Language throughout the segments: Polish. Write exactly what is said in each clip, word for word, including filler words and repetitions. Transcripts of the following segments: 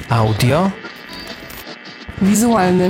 Audio. Wizualny.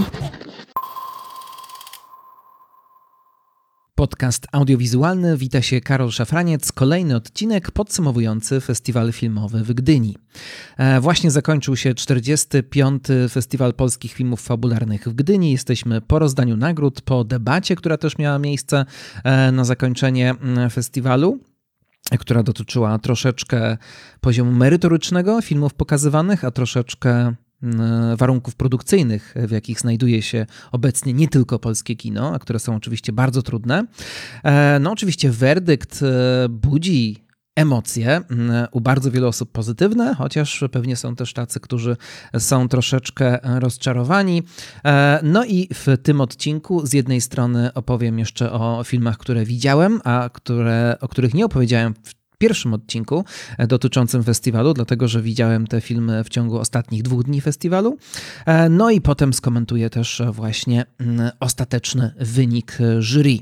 Podcast audiowizualny. Wita się Karol Szafraniec. Kolejny odcinek podsumowujący festiwal filmowy w Gdyni. E, właśnie zakończył się czterdziesty piąty Festiwal Polskich Filmów Fabularnych w Gdyni. Jesteśmy po rozdaniu nagród, po debacie, która też miała miejsce e, na zakończenie festiwalu, która dotyczyła troszeczkę poziomu merytorycznego filmów pokazywanych, a troszeczkę warunków produkcyjnych, w jakich znajduje się obecnie nie tylko polskie kino, a które są oczywiście bardzo trudne. No oczywiście werdykt budzi emocje, u bardzo wielu osób pozytywne, chociaż pewnie są też tacy, którzy są troszeczkę rozczarowani. No i w tym odcinku z jednej strony opowiem jeszcze o filmach, które widziałem, a które, o których nie opowiedziałem w pierwszym odcinku dotyczącym festiwalu, dlatego że widziałem te filmy w ciągu ostatnich dwóch dni festiwalu. No i potem skomentuję też właśnie ostateczny wynik jury.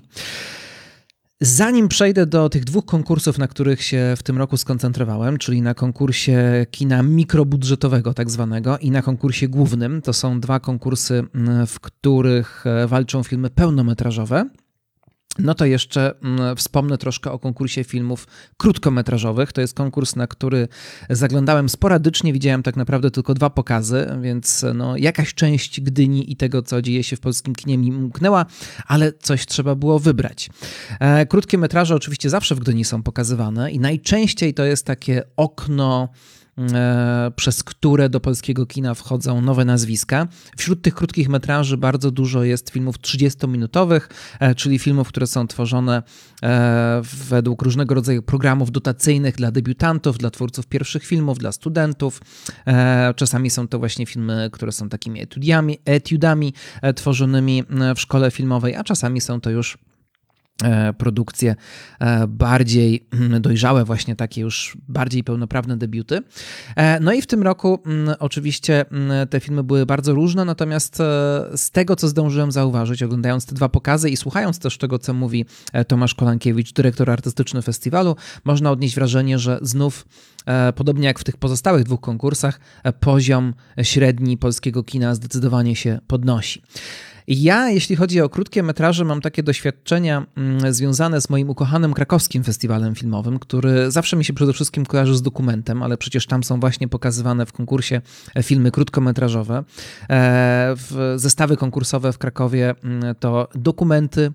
Zanim przejdę do tych dwóch konkursów, na których się w tym roku skoncentrowałem, czyli na konkursie kina mikrobudżetowego tak zwanego i na konkursie głównym, to są dwa konkursy, w których walczą filmy pełnometrażowe, no to jeszcze wspomnę troszkę o konkursie filmów krótkometrażowych. To jest konkurs, na który zaglądałem sporadycznie, widziałem tak naprawdę tylko dwa pokazy, więc no, jakaś część Gdyni i tego, co dzieje się w polskim kinie mi umknęła, ale coś trzeba było wybrać. E, krótkie metraże oczywiście zawsze w Gdyni są pokazywane i najczęściej to jest takie okno, przez które do polskiego kina wchodzą nowe nazwiska. Wśród tych krótkich metraży bardzo dużo jest filmów trzydziestominutowych, czyli filmów, które są tworzone według różnego rodzaju programów dotacyjnych dla debiutantów, dla twórców pierwszych filmów, dla studentów. Czasami są to właśnie filmy, które są takimi etiudami, etiudami tworzonymi w szkole filmowej, a czasami są to już produkcje bardziej dojrzałe, właśnie takie już bardziej pełnoprawne debiuty. No i w tym roku oczywiście te filmy były bardzo różne, natomiast z tego, co zdążyłem zauważyć, oglądając te dwa pokazy i słuchając też tego, co mówi Tomasz Kolankiewicz, dyrektor artystyczny festiwalu, można odnieść wrażenie, że znów, podobnie jak w tych pozostałych dwóch konkursach, poziom średni polskiego kina zdecydowanie się podnosi. Ja, jeśli chodzi o krótkie metraże, mam takie doświadczenia związane z moim ukochanym krakowskim festiwalem filmowym, który zawsze mi się przede wszystkim kojarzy z dokumentem, ale przecież tam są właśnie pokazywane w konkursie filmy krótkometrażowe. Zestawy konkursowe w Krakowie to dokumenty,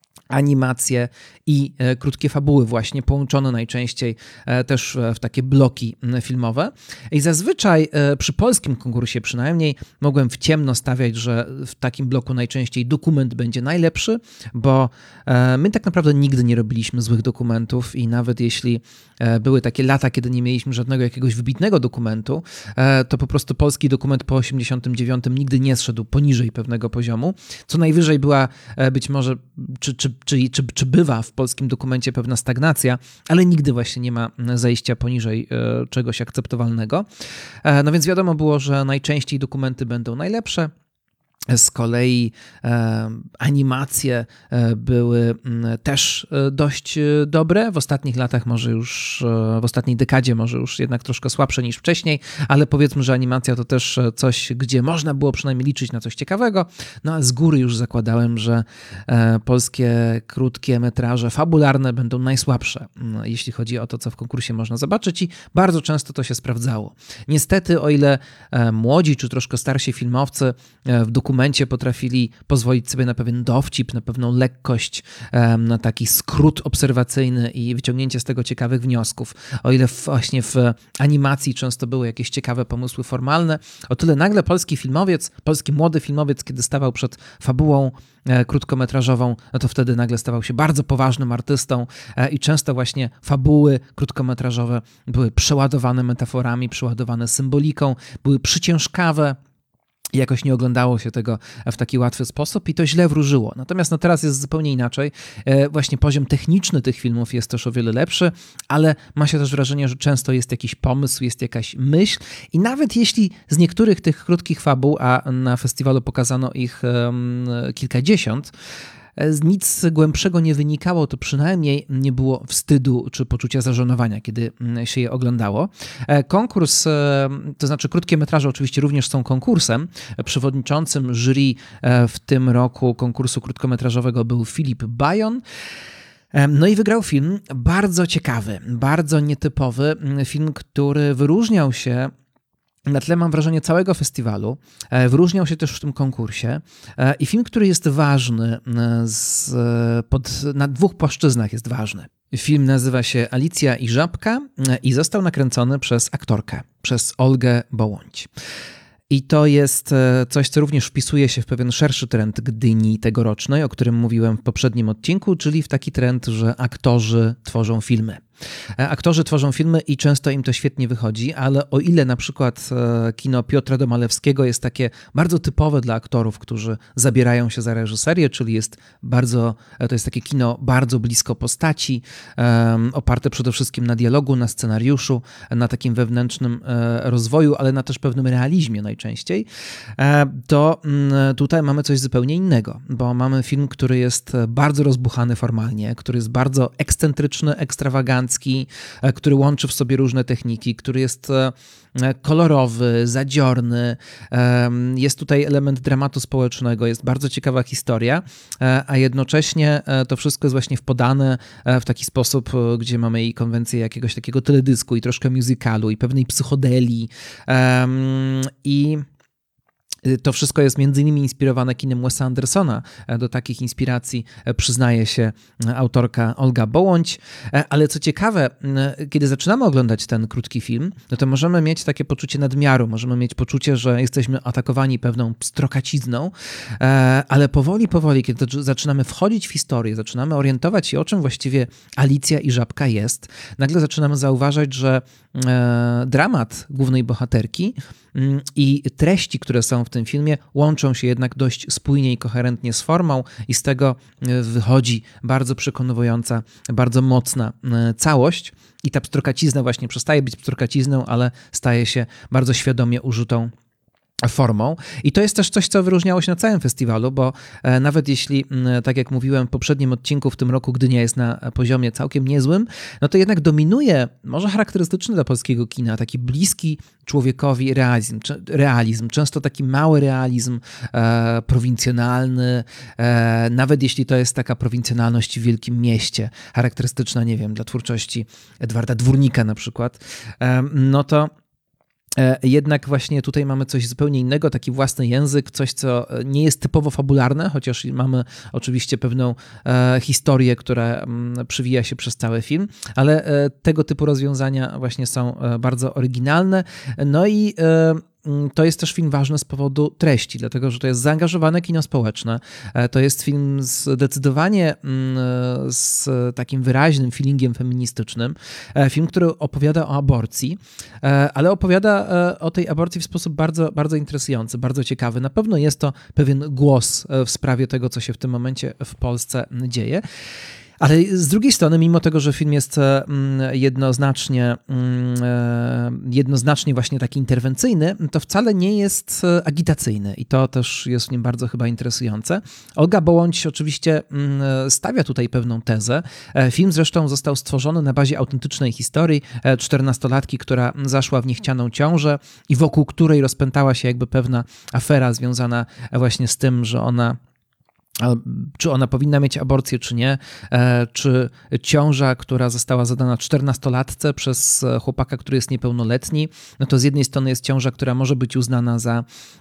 animacje i krótkie fabuły właśnie, połączone najczęściej też w takie bloki filmowe. I zazwyczaj przy polskim konkursie przynajmniej mogłem w ciemno stawiać, że w takim bloku najczęściej dokument będzie najlepszy, bo my tak naprawdę nigdy nie robiliśmy złych dokumentów i nawet jeśli były takie lata, kiedy nie mieliśmy żadnego jakiegoś wybitnego dokumentu, to po prostu polski dokument po osiemdziesiątym dziewiątym nigdy nie zszedł poniżej pewnego poziomu. Co najwyżej była być może, czy, czy, czy, czy, czy bywa w polskim dokumencie pewna stagnacja, ale nigdy właśnie nie ma zejścia poniżej czegoś akceptowalnego. No więc wiadomo było, że najczęściej dokumenty będą najlepsze. Z kolei e, animacje e, były m, też e, dość e, dobre. W ostatnich latach może już, e, w ostatniej dekadzie może już jednak troszkę słabsze niż wcześniej, ale powiedzmy, że animacja to też coś, gdzie można było przynajmniej liczyć na coś ciekawego. No a z góry już zakładałem, że e, polskie krótkie metraże fabularne będą najsłabsze, no, jeśli chodzi o to, co w konkursie można zobaczyć i bardzo często to się sprawdzało. Niestety, o ile e, młodzi czy troszkę starsi filmowcy e, w dokumencie momencie potrafili pozwolić sobie na pewien dowcip, na pewną lekkość, na taki skrót obserwacyjny i wyciągnięcie z tego ciekawych wniosków. O ile właśnie w animacji często były jakieś ciekawe pomysły formalne, o tyle nagle polski filmowiec, polski młody filmowiec, kiedy stawał przed fabułą krótkometrażową, no to wtedy nagle stawał się bardzo poważnym artystą i często właśnie fabuły krótkometrażowe były przeładowane metaforami, przeładowane symboliką, były przyciężkawe, i jakoś nie oglądało się tego w taki łatwy sposób i to źle wróżyło. Natomiast no teraz jest zupełnie inaczej. Właśnie poziom techniczny tych filmów jest też o wiele lepszy, ale ma się też wrażenie, że często jest jakiś pomysł, jest jakaś myśl i nawet jeśli z niektórych tych krótkich fabuł, a na festiwalu pokazano ich um, kilkadziesiąt, nic głębszego nie wynikało, to przynajmniej nie było wstydu czy poczucia zażenowania, kiedy się je oglądało. Konkurs, to znaczy krótkie metraże oczywiście również są konkursem. Przewodniczącym jury w tym roku konkursu krótkometrażowego był Filip Bajon. No i wygrał film bardzo ciekawy, bardzo nietypowy, film, który wyróżniał się na tle, mam wrażenie, całego festiwalu. Wyróżniał się też w tym konkursie i film, który jest ważny, z, pod, na dwóch płaszczyznach jest ważny. Film nazywa się Alicja i Żabka i został nakręcony przez aktorkę, przez Olgę Bołądź. I to jest coś, co również wpisuje się w pewien szerszy trend Gdyni tegorocznej, o którym mówiłem w poprzednim odcinku, czyli w taki trend, że aktorzy tworzą filmy. Aktorzy tworzą filmy i często im to świetnie wychodzi, ale o ile na przykład kino Piotra Domalewskiego jest takie bardzo typowe dla aktorów, którzy zabierają się za reżyserię, czyli jest bardzo, to jest takie kino bardzo blisko postaci, um, oparte przede wszystkim na dialogu, na scenariuszu, na takim wewnętrznym e, rozwoju, ale na też pewnym realizmie najczęściej, e, to m, tutaj mamy coś zupełnie innego, bo mamy film, który jest bardzo rozbuchany formalnie, który jest bardzo ekscentryczny, ekstrawagancki, który łączy w sobie różne techniki, który jest kolorowy, zadziorny, jest tutaj element dramatu społecznego, jest bardzo ciekawa historia, a jednocześnie to wszystko jest właśnie podane w taki sposób, gdzie mamy i konwencję jakiegoś takiego teledysku i troszkę musicalu i pewnej psychodelii i to wszystko jest między innymi inspirowane kinem Wesa Andersona. Do takich inspiracji przyznaje się autorka Olga Bołądź. Ale co ciekawe, kiedy zaczynamy oglądać ten krótki film, no to możemy mieć takie poczucie nadmiaru, możemy mieć poczucie, że jesteśmy atakowani pewną pstrokacizną, ale powoli, powoli, kiedy zaczynamy wchodzić w historię, zaczynamy orientować się, o czym właściwie Alicja i Żabka jest, nagle zaczynamy zauważać, że dramat głównej bohaterki i treści, które są w tym filmie, łączą się jednak dość spójnie i koherentnie z formą i z tego wychodzi bardzo przekonująca, bardzo mocna całość i ta pstrokacizna właśnie przestaje być pstrokacizną, ale staje się bardzo świadomie użytą formą. I to jest też coś, co wyróżniało się na całym festiwalu, bo nawet jeśli, tak jak mówiłem w poprzednim odcinku, w tym roku Gdynia jest na poziomie całkiem niezłym, no to jednak dominuje, może charakterystyczny dla polskiego kina, taki bliski człowiekowi realizm, realizm często taki mały realizm e, prowincjonalny, e, nawet jeśli to jest taka prowincjonalność w wielkim mieście, charakterystyczna, nie wiem, dla twórczości Edwarda Dwórnika na przykład, e, no to jednak właśnie tutaj mamy coś zupełnie innego, taki własny język, coś, co nie jest typowo fabularne, chociaż mamy oczywiście pewną e, historię, która m, przywija się przez cały film, ale e, tego typu rozwiązania właśnie są e, bardzo oryginalne. No i e, to jest też film ważny z powodu treści, dlatego że to jest zaangażowane kino społeczne. To jest film zdecydowanie z takim wyraźnym feelingiem feministycznym. Film, który opowiada o aborcji, ale opowiada o tej aborcji w sposób bardzo, bardzo interesujący, bardzo ciekawy. Na pewno jest to pewien głos w sprawie tego, co się w tym momencie w Polsce dzieje. Ale z drugiej strony, mimo tego, że film jest jednoznacznie, jednoznacznie właśnie taki interwencyjny, to wcale nie jest agitacyjny i to też jest w nim bardzo chyba interesujące. Olga Bołądź oczywiście stawia tutaj pewną tezę. Film zresztą został stworzony na bazie autentycznej historii czternastolatki, która zaszła w niechcianą ciążę i wokół której rozpętała się jakby pewna afera związana właśnie z tym, że ona czy ona powinna mieć aborcję, czy nie, czy ciąża, która została zadana czternastolatce przez chłopaka, który jest niepełnoletni, no to z jednej strony jest ciąża, która może być uznana za,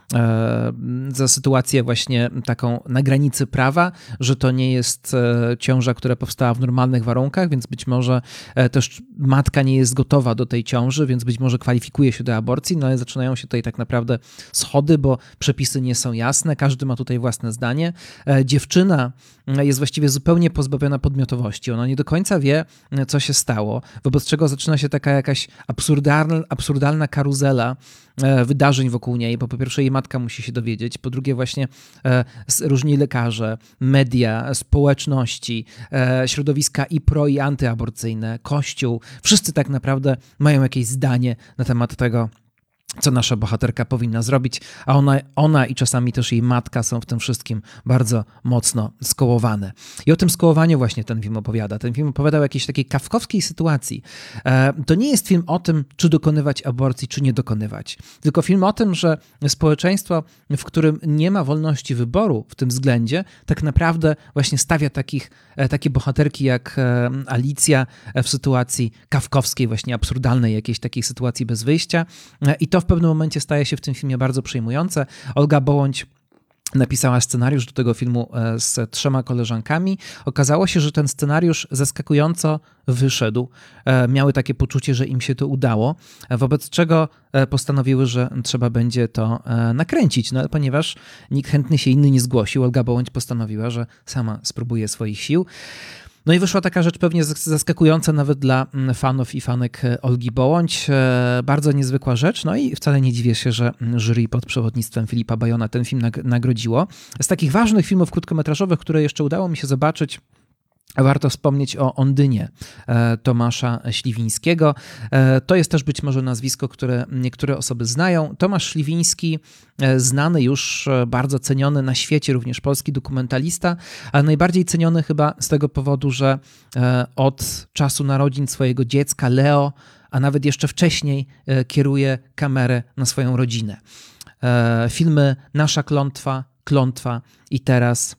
za sytuację właśnie taką na granicy prawa, że to nie jest ciąża, która powstała w normalnych warunkach, więc być może też matka nie jest gotowa do tej ciąży, więc być może kwalifikuje się do aborcji, no ale zaczynają się tutaj tak naprawdę schody, bo przepisy nie są jasne, każdy ma tutaj własne zdanie. Dziewczyna jest właściwie zupełnie pozbawiona podmiotowości. Ona nie do końca wie, co się stało, wobec czego zaczyna się taka jakaś absurdalna, absurdalna karuzela wydarzeń wokół niej, bo po pierwsze jej matka musi się dowiedzieć, po drugie właśnie różni lekarze, media, społeczności, środowiska i pro i antyaborcyjne, Kościół, wszyscy tak naprawdę mają jakieś zdanie na temat tego, co nasza bohaterka powinna zrobić, a ona, ona i czasami też jej matka są w tym wszystkim bardzo mocno skołowane. I o tym skołowaniu właśnie ten film opowiada. Ten film opowiada o jakiejś takiej kafkowskiej sytuacji. To nie jest film o tym, czy dokonywać aborcji, czy nie dokonywać, tylko film o tym, że społeczeństwo, w którym nie ma wolności wyboru w tym względzie, tak naprawdę właśnie stawia takich, takie bohaterki jak Alicja w sytuacji kafkowskiej, właśnie absurdalnej, jakiejś takiej sytuacji bez wyjścia. I to w pewnym momencie staje się w tym filmie bardzo przejmujące. Olga Bołądź napisała scenariusz do tego filmu z trzema koleżankami. Okazało się, że ten scenariusz zaskakująco wyszedł. Miały takie poczucie, że im się to udało, wobec czego postanowiły, że trzeba będzie to nakręcić. No ale ponieważ nikt chętny się inny nie zgłosił, Olga Bołądź postanowiła, że sama spróbuje swoich sił. No i wyszła taka rzecz pewnie zaskakująca nawet dla fanów i fanek Olgi Bołądź. Bardzo niezwykła rzecz, no i wcale nie dziwię się, że jury pod przewodnictwem Filipa Bajona ten film nagrodziło. Z takich ważnych filmów krótkometrażowych, które jeszcze udało mi się zobaczyć, warto wspomnieć o Ondynie Tomasza Śliwińskiego. To jest też być może nazwisko, które niektóre osoby znają. Tomasz Śliwiński, znany już, bardzo ceniony na świecie, również polski dokumentalista, ale najbardziej ceniony chyba z tego powodu, że od czasu narodzin swojego dziecka Leo, a nawet jeszcze wcześniej, kieruje kamerę na swoją rodzinę. Filmy Nasza klątwa, Klątwa i teraz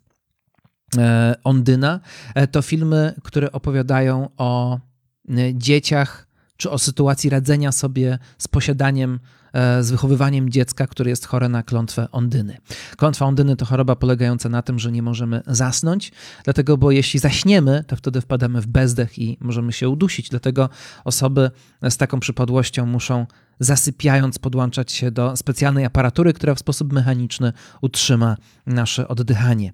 Ondyna to filmy, które opowiadają o dzieciach, czy o sytuacji radzenia sobie z posiadaniem, z wychowywaniem dziecka, które jest chore na klątwę Ondyny. Klątwa Ondyny to choroba polegająca na tym, że nie możemy zasnąć, dlatego, bo jeśli zaśniemy, to wtedy wpadamy w bezdech i możemy się udusić. Dlatego osoby z taką przypadłością muszą, zasypiając, podłączać się do specjalnej aparatury, która w sposób mechaniczny utrzyma nasze oddychanie.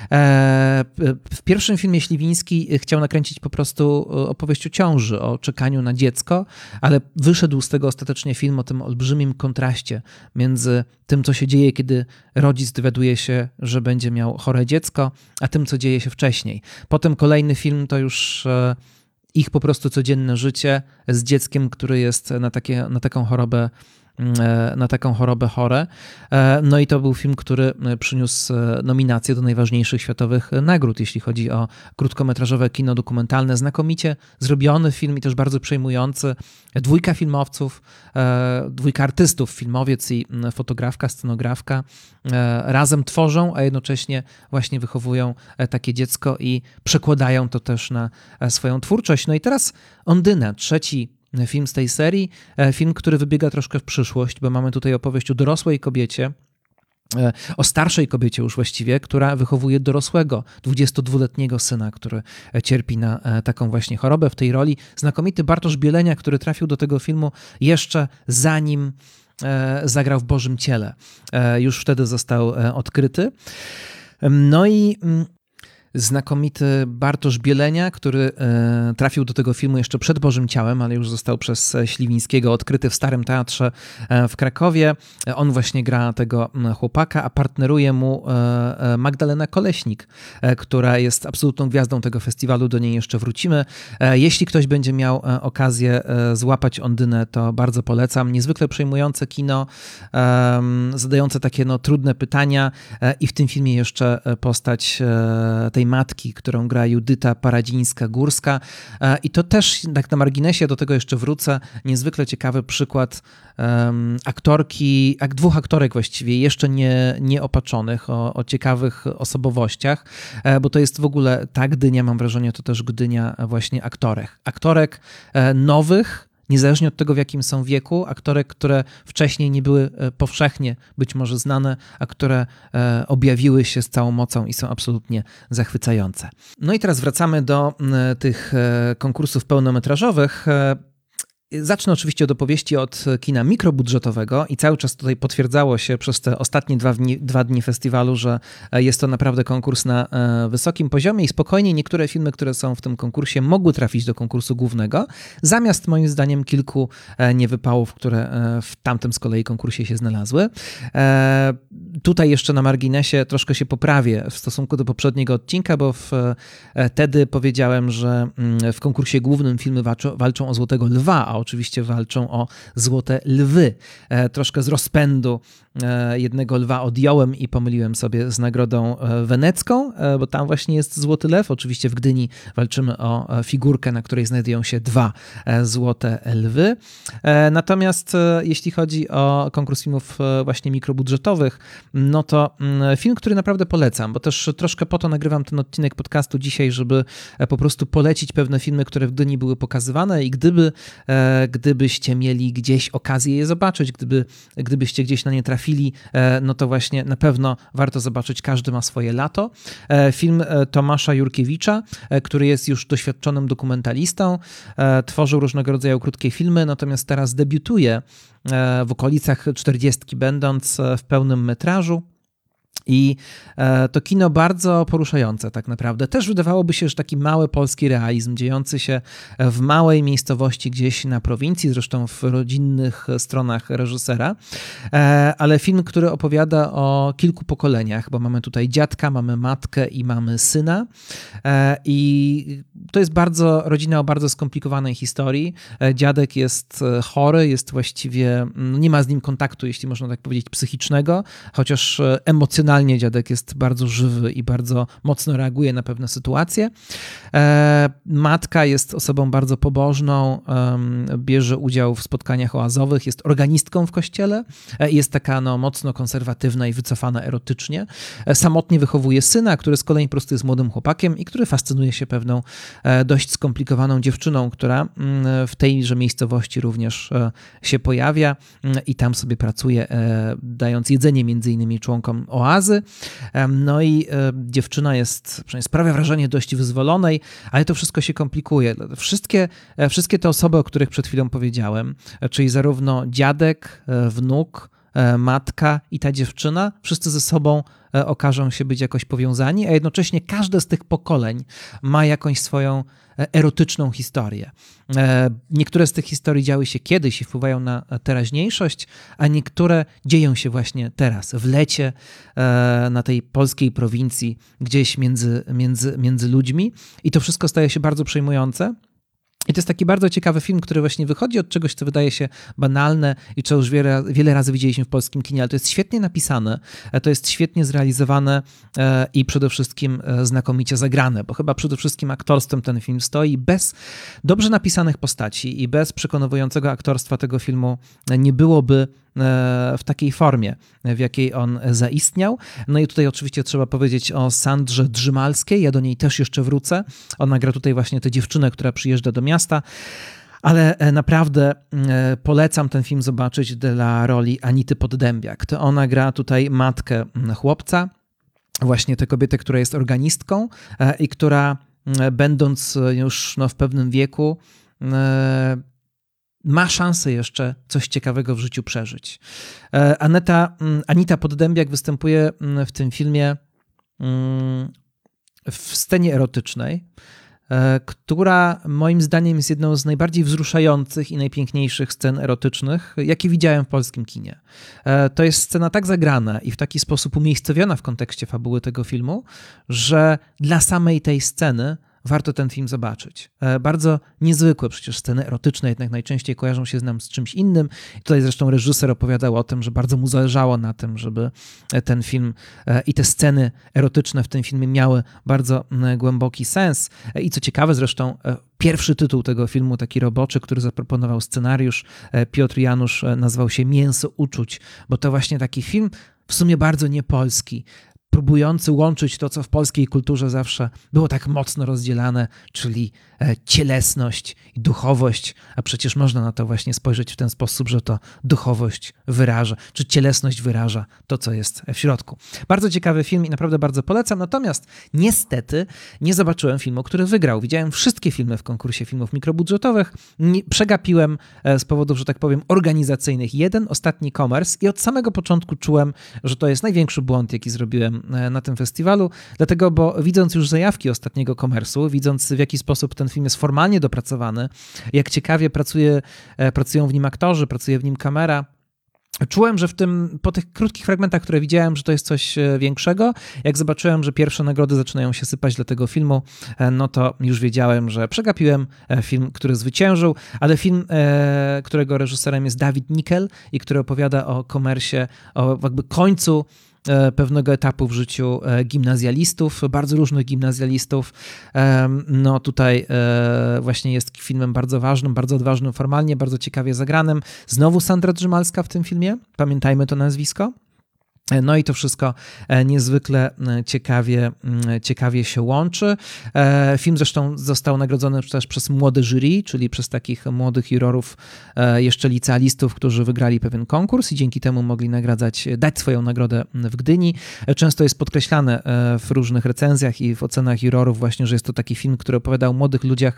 W pierwszym filmie Śliwiński chciał nakręcić po prostu opowieść o ciąży, o czekaniu na dziecko, ale wyszedł z tego ostatecznie film o tym olbrzymim kontraście między tym, co się dzieje, kiedy rodzic dowiaduje się, że będzie miał chore dziecko, a tym, co dzieje się wcześniej. Potem kolejny film to już ich po prostu codzienne życie z dzieckiem, który jest na, takie, na taką chorobę na taką chorobę chore. No i to był film, który przyniósł nominację do najważniejszych światowych nagród, jeśli chodzi o krótkometrażowe kino dokumentalne. Znakomicie zrobiony film i też bardzo przejmujący. Dwójka filmowców, dwójka artystów, filmowiec i fotografka, scenografka razem tworzą, a jednocześnie właśnie wychowują takie dziecko i przekładają to też na swoją twórczość. No i teraz Ondyna, trzeci film z tej serii, film, który wybiega troszkę w przyszłość, bo mamy tutaj opowieść o dorosłej kobiecie, o starszej kobiecie już właściwie, która wychowuje dorosłego, dwudziestodwuletniego syna, który cierpi na taką właśnie chorobę. W tej roli znakomity Bartosz Bielenia, który trafił do tego filmu jeszcze zanim zagrał w Bożym Ciele. Już wtedy został odkryty. No i znakomity Bartosz Bielenia, który trafił do tego filmu jeszcze przed Bożym Ciałem, ale już został przez Śliwińskiego odkryty w Starym Teatrze w Krakowie. On właśnie gra tego chłopaka, a partneruje mu Magdalena Koleśnik, która jest absolutną gwiazdą tego festiwalu, do niej jeszcze wrócimy. Jeśli ktoś będzie miał okazję złapać Ondynę, to bardzo polecam. Niezwykle przejmujące kino, zadające takie no, trudne pytania i w tym filmie jeszcze postać tej matki, którą gra Judyta Paradzińska-Górska. I to też, tak na marginesie, do tego jeszcze wrócę, niezwykle ciekawy przykład um, aktorki, ak, dwóch aktorek właściwie, jeszcze nie, nieopaczonych, o, o ciekawych osobowościach, bo to jest w ogóle ta Gdynia, mam wrażenie, to też Gdynia właśnie aktorek. Aktorek nowych, niezależnie od tego, w jakim są wieku, aktorek, które wcześniej nie były powszechnie być może znane, a które objawiły się z całą mocą i są absolutnie zachwycające. No i teraz wracamy do tych konkursów pełnometrażowych. Zacznę oczywiście od opowieści od kina mikrobudżetowego i cały czas tutaj potwierdzało się przez te ostatnie dwa dni, dwa dni festiwalu, że jest to naprawdę konkurs na wysokim poziomie i spokojnie niektóre filmy, które są w tym konkursie, mogły trafić do konkursu głównego, zamiast moim zdaniem kilku niewypałów, które w tamtym z kolei konkursie się znalazły. Tutaj jeszcze na marginesie troszkę się poprawię w stosunku do poprzedniego odcinka, bo w, wtedy powiedziałem, że w konkursie głównym filmy walczą, walczą o Złotego Lwa, a oczywiście walczą o Złote Lwy. Troszkę z rozpędu jednego lwa odjąłem i pomyliłem sobie z Nagrodą Wenecką, bo tam właśnie jest Złoty Lew. Oczywiście w Gdyni walczymy o figurkę, na której znajdują się dwa Złote Lwy. Natomiast jeśli chodzi o konkurs filmów właśnie mikrobudżetowych, no to film, który naprawdę polecam, bo też troszkę po to nagrywam ten odcinek podcastu dzisiaj, żeby po prostu polecić pewne filmy, które w Gdyni były pokazywane i gdyby, gdybyście mieli gdzieś okazję je zobaczyć, gdyby, gdybyście gdzieś na nie trafili, no to właśnie na pewno warto zobaczyć Każdy ma swoje lato. Film Tomasza Jurkiewicza, który jest już doświadczonym dokumentalistą, tworzył różnego rodzaju krótkie filmy, natomiast teraz debiutuje w okolicach czterdziestki, będąc w pełnym metrażu. I to kino bardzo poruszające tak naprawdę. Też wydawałoby się, że taki mały polski realizm dziejący się w małej miejscowości gdzieś na prowincji, zresztą w rodzinnych stronach reżysera, ale film, który opowiada o kilku pokoleniach, bo mamy tutaj dziadka, mamy matkę i mamy syna i to jest bardzo rodzina o bardzo skomplikowanej historii. Dziadek jest chory, jest właściwie, nie ma z nim kontaktu, jeśli można tak powiedzieć, psychicznego, chociaż emocjonalnie dziadek jest bardzo żywy i bardzo mocno reaguje na pewne sytuacje. Matka jest osobą bardzo pobożną, bierze udział w spotkaniach oazowych, jest organistką w kościele, jest taka no, mocno konserwatywna i wycofana erotycznie. Samotnie wychowuje syna, który z kolei po prostu jest młodym chłopakiem i który fascynuje się pewną dość skomplikowaną dziewczyną, która w tejże miejscowości również się pojawia i tam sobie pracuje, dając jedzenie między innymi członkom oazy. No i dziewczyna jest, przynajmniej sprawia wrażenie dość wyzwolonej, ale to wszystko się komplikuje. Wszystkie, wszystkie te osoby, o których przed chwilą powiedziałem, czyli zarówno dziadek, wnuk, matka i ta dziewczyna, wszyscy ze sobą okażą się być jakoś powiązani, a jednocześnie każde z tych pokoleń ma jakąś swoją erotyczną historię. Niektóre z tych historii działy się kiedyś i wpływają na teraźniejszość, a niektóre dzieją się właśnie teraz, w lecie, na tej polskiej prowincji, gdzieś między, między, między ludźmi i to wszystko staje się bardzo przejmujące. I to jest taki bardzo ciekawy film, który właśnie wychodzi od czegoś, co wydaje się banalne i co już wiele, wiele razy widzieliśmy w polskim kinie, ale to jest świetnie napisane, to jest świetnie zrealizowane i przede wszystkim znakomicie zagrane, bo chyba przede wszystkim aktorstwem ten film stoi. Bez dobrze napisanych postaci i bez przekonującego aktorstwa tego filmu nie byłoby w takiej formie, w jakiej on zaistniał. No i tutaj oczywiście trzeba powiedzieć o Sandrze Drzymalskiej, ja do niej też jeszcze wrócę. Ona gra tutaj właśnie tę dziewczynę, która przyjeżdża do miasta, ale naprawdę polecam ten film zobaczyć dla roli Anity Poddębiak. To ona gra tutaj matkę chłopca, właśnie tę kobietę, która jest organistką i która będąc już no, w pewnym wieku ma szansę jeszcze coś ciekawego w życiu przeżyć. Aneta, Anita Poddębiak występuje w tym filmie w scenie erotycznej, która moim zdaniem jest jedną z najbardziej wzruszających i najpiękniejszych scen erotycznych, jakie widziałem w polskim kinie. To jest scena tak zagrana i w taki sposób umiejscowiona w kontekście fabuły tego filmu, że dla samej tej sceny warto ten film zobaczyć. Bardzo niezwykłe przecież sceny erotyczne jednak najczęściej kojarzą się z nam z czymś innym. Tutaj zresztą reżyser opowiadał o tym, że bardzo mu zależało na tym, żeby ten film i te sceny erotyczne w tym filmie miały bardzo głęboki sens. I co ciekawe zresztą pierwszy tytuł tego filmu, taki roboczy, który zaproponował scenariusz Piotr Janusz, nazwał się Mięso uczuć, bo to właśnie taki film w sumie bardzo niepolski, próbujący łączyć to, co w polskiej kulturze zawsze było tak mocno rozdzielane, czyli cielesność i duchowość, a przecież można na to właśnie spojrzeć w ten sposób, że to duchowość wyraża, czy cielesność wyraża to, co jest w środku. Bardzo ciekawy film i naprawdę bardzo polecam, natomiast niestety nie zobaczyłem filmu, który wygrał. Widziałem wszystkie filmy w konkursie filmów mikrobudżetowych, nie, przegapiłem z powodów, że tak powiem, organizacyjnych jeden, ostatni Commerce i od samego początku czułem, że to jest największy błąd, jaki zrobiłem na tym festiwalu, dlatego, bo widząc już zajawki ostatniego Commerce'u, widząc w jaki sposób ten film jest formalnie dopracowany, jak ciekawie pracuje, pracują w nim aktorzy, pracuje w nim kamera, Czułem, że w tym, po tych krótkich fragmentach, które widziałem, że to jest coś większego. Jak zobaczyłem, że pierwsze nagrody zaczynają się sypać dla tego filmu, no to już wiedziałem, że przegapiłem film, który zwyciężył, ale film, którego reżyserem jest David Nickel i który opowiada o komersie, o jakby końcu pewnego etapu w życiu gimnazjalistów, bardzo różnych gimnazjalistów. No tutaj właśnie jest filmem bardzo ważnym, bardzo odważnym formalnie, bardzo ciekawie zagranym. Znowu Sandra Drzymalska w tym filmie, pamiętajmy to nazwisko. No i to wszystko niezwykle ciekawie, ciekawie się łączy. Film zresztą został nagrodzony też przez młode jury, czyli przez takich młodych jurorów, jeszcze licealistów, którzy wygrali pewien konkurs i dzięki temu mogli nagradzać, dać swoją nagrodę w Gdyni. Często jest podkreślane w różnych recenzjach i w ocenach jurorów właśnie, że jest to taki film, który opowiada o młodych ludziach,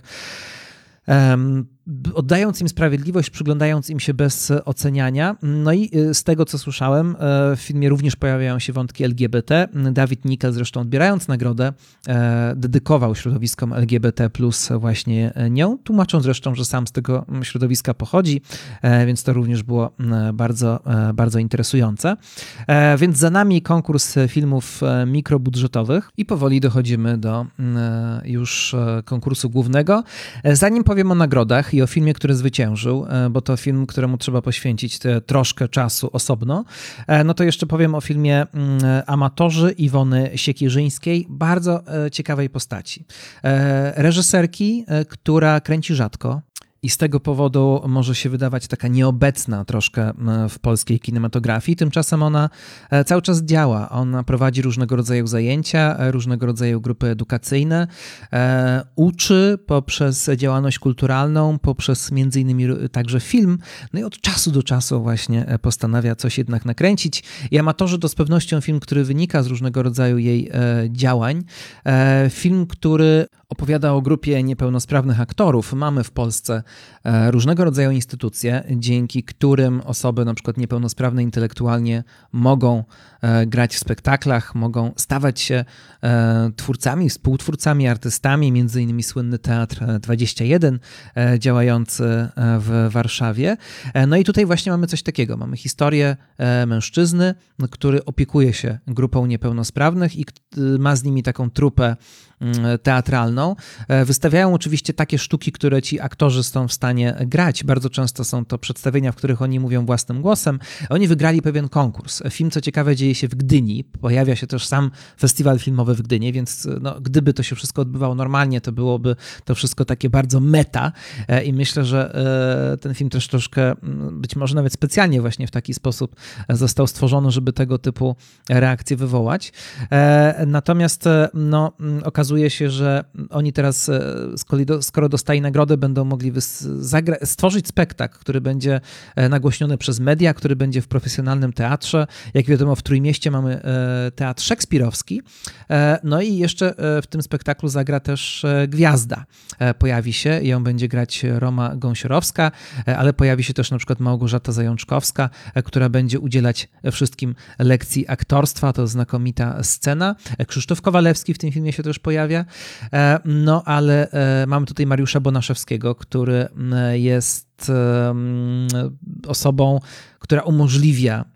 Um, oddając im sprawiedliwość, przyglądając im się bez oceniania. No i z tego, co słyszałem, w filmie również pojawiają się wątki L G B T. Dawid Nickel zresztą, odbierając nagrodę, dedykował środowiskom L G B T plus właśnie nią, tłumacząc zresztą, że sam z tego środowiska pochodzi, więc to również było bardzo, bardzo interesujące. Więc za nami konkurs filmów mikrobudżetowych i powoli dochodzimy do już konkursu głównego. Zanim powiem o nagrodach i o filmie, który zwyciężył, bo to film, któremu trzeba poświęcić troszkę czasu osobno, no to jeszcze powiem o filmie Amatorzy Iwony Siekierzyńskiej, bardzo ciekawej postaci. Reżyserki, która kręci rzadko, i z tego powodu może się wydawać taka nieobecna troszkę w polskiej kinematografii. Tymczasem ona cały czas działa. Ona prowadzi różnego rodzaju zajęcia, różnego rodzaju grupy edukacyjne, uczy poprzez działalność kulturalną, poprzez między innymi także film, no i od czasu do czasu właśnie postanawia coś jednak nakręcić. I Amatorzy to z pewnością film, który wynika z różnego rodzaju jej działań. Film, który opowiada o grupie niepełnosprawnych aktorów. Mamy w Polsce różnego rodzaju instytucje, dzięki którym osoby na przykład niepełnosprawne intelektualnie mogą grać w spektaklach, mogą stawać się twórcami, współtwórcami, artystami, między innymi słynny Teatr dwadzieścia jeden działający w Warszawie. No i tutaj właśnie mamy coś takiego. Mamy historię mężczyzny, który opiekuje się grupą niepełnosprawnych i ma z nimi taką trupę teatralną. Wystawiają oczywiście takie sztuki, które ci aktorzy są w stanie grać. Bardzo często są to przedstawienia, w których oni mówią własnym głosem. Oni wygrali pewien konkurs. Film, co ciekawe, dzieje się w Gdyni. Pojawia się też sam festiwal filmowy w Gdyni, więc no, gdyby to się wszystko odbywało normalnie, to byłoby to wszystko takie bardzo meta i myślę, że ten film też troszkę, być może nawet specjalnie właśnie w taki sposób został stworzony, żeby tego typu reakcje wywołać. Natomiast no, okazuje się, że oni teraz, skoro dostali nagrodę, będą mogli zagra- stworzyć spektakl, który będzie nagłośniony przez media, który będzie w profesjonalnym teatrze. Jak wiadomo, w Trójmieście mamy teatr szekspirowski. No i jeszcze w tym spektaklu zagra też gwiazda. Pojawi się, ją będzie grać Roma Gąsiorowska, ale pojawi się też na przykład Małgorzata Zajączkowska, która będzie udzielać wszystkim lekcji aktorstwa. To znakomita scena. Krzysztof Kowalewski w tym filmie się też pojawia. No ale mamy tutaj Mariusza Bonaszewskiego, który jest osobą, która umożliwia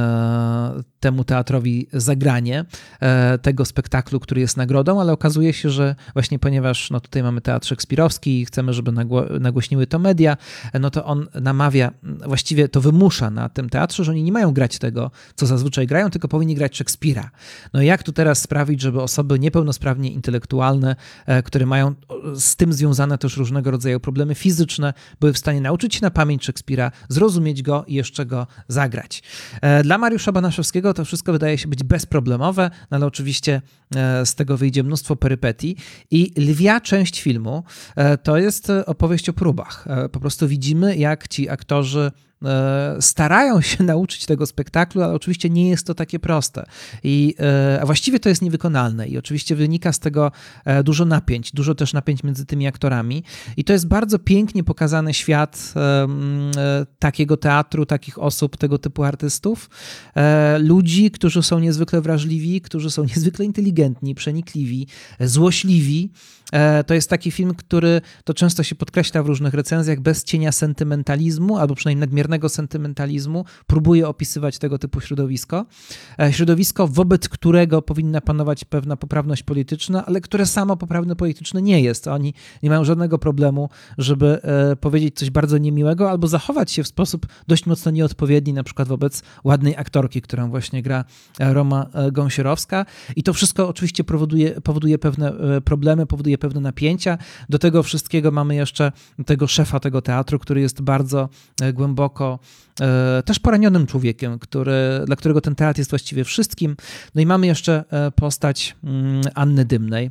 temu teatrowi zagranie tego spektaklu, który jest nagrodą, ale okazuje się, że właśnie ponieważ no tutaj mamy teatr szekspirowski i chcemy, żeby nagło- nagłośniły to media, no to on namawia, właściwie to wymusza na tym teatrze, że oni nie mają grać tego, co zazwyczaj grają, tylko powinni grać Szekspira. No i jak tu teraz sprawić, żeby osoby niepełnosprawnie intelektualne, które mają z tym związane też różnego rodzaju problemy fizyczne, były w stanie nauczyć się na pamięć Szekspira, zrozumieć go i jeszcze go zagrać. Dla Mariusza Banaszewskiego to wszystko wydaje się być bezproblemowe, no ale oczywiście z tego wyjdzie mnóstwo perypetii i lwia część filmu to jest opowieść o próbach. Po prostu widzimy, jak ci aktorzy starają się nauczyć tego spektaklu, ale oczywiście nie jest to takie proste. I, a właściwie to jest niewykonalne i oczywiście wynika z tego dużo napięć, dużo też napięć między tymi aktorami i to jest bardzo pięknie pokazany świat takiego teatru, takich osób, tego typu artystów, ludzi, którzy są niezwykle wrażliwi, którzy są niezwykle inteligentni, przenikliwi, złośliwi. To jest taki film, który to często się podkreśla w różnych recenzjach, bez cienia sentymentalizmu, albo przynajmniej nadmiernego czarnego sentymentalizmu, próbuje opisywać tego typu środowisko. Środowisko, wobec którego powinna panować pewna poprawność polityczna, ale które samo poprawne polityczne nie jest. Oni nie mają żadnego problemu, żeby powiedzieć coś bardzo niemiłego albo zachować się w sposób dość mocno nieodpowiedni, na przykład wobec ładnej aktorki, którą właśnie gra Roma Gąsiorowska. I to wszystko oczywiście powoduje, powoduje pewne problemy, powoduje pewne napięcia. Do tego wszystkiego mamy jeszcze tego szefa tego teatru, który jest bardzo głęboko e, też poranionym człowiekiem, który, dla którego ten teatr jest właściwie wszystkim. No i mamy jeszcze postać Anny Dymnej,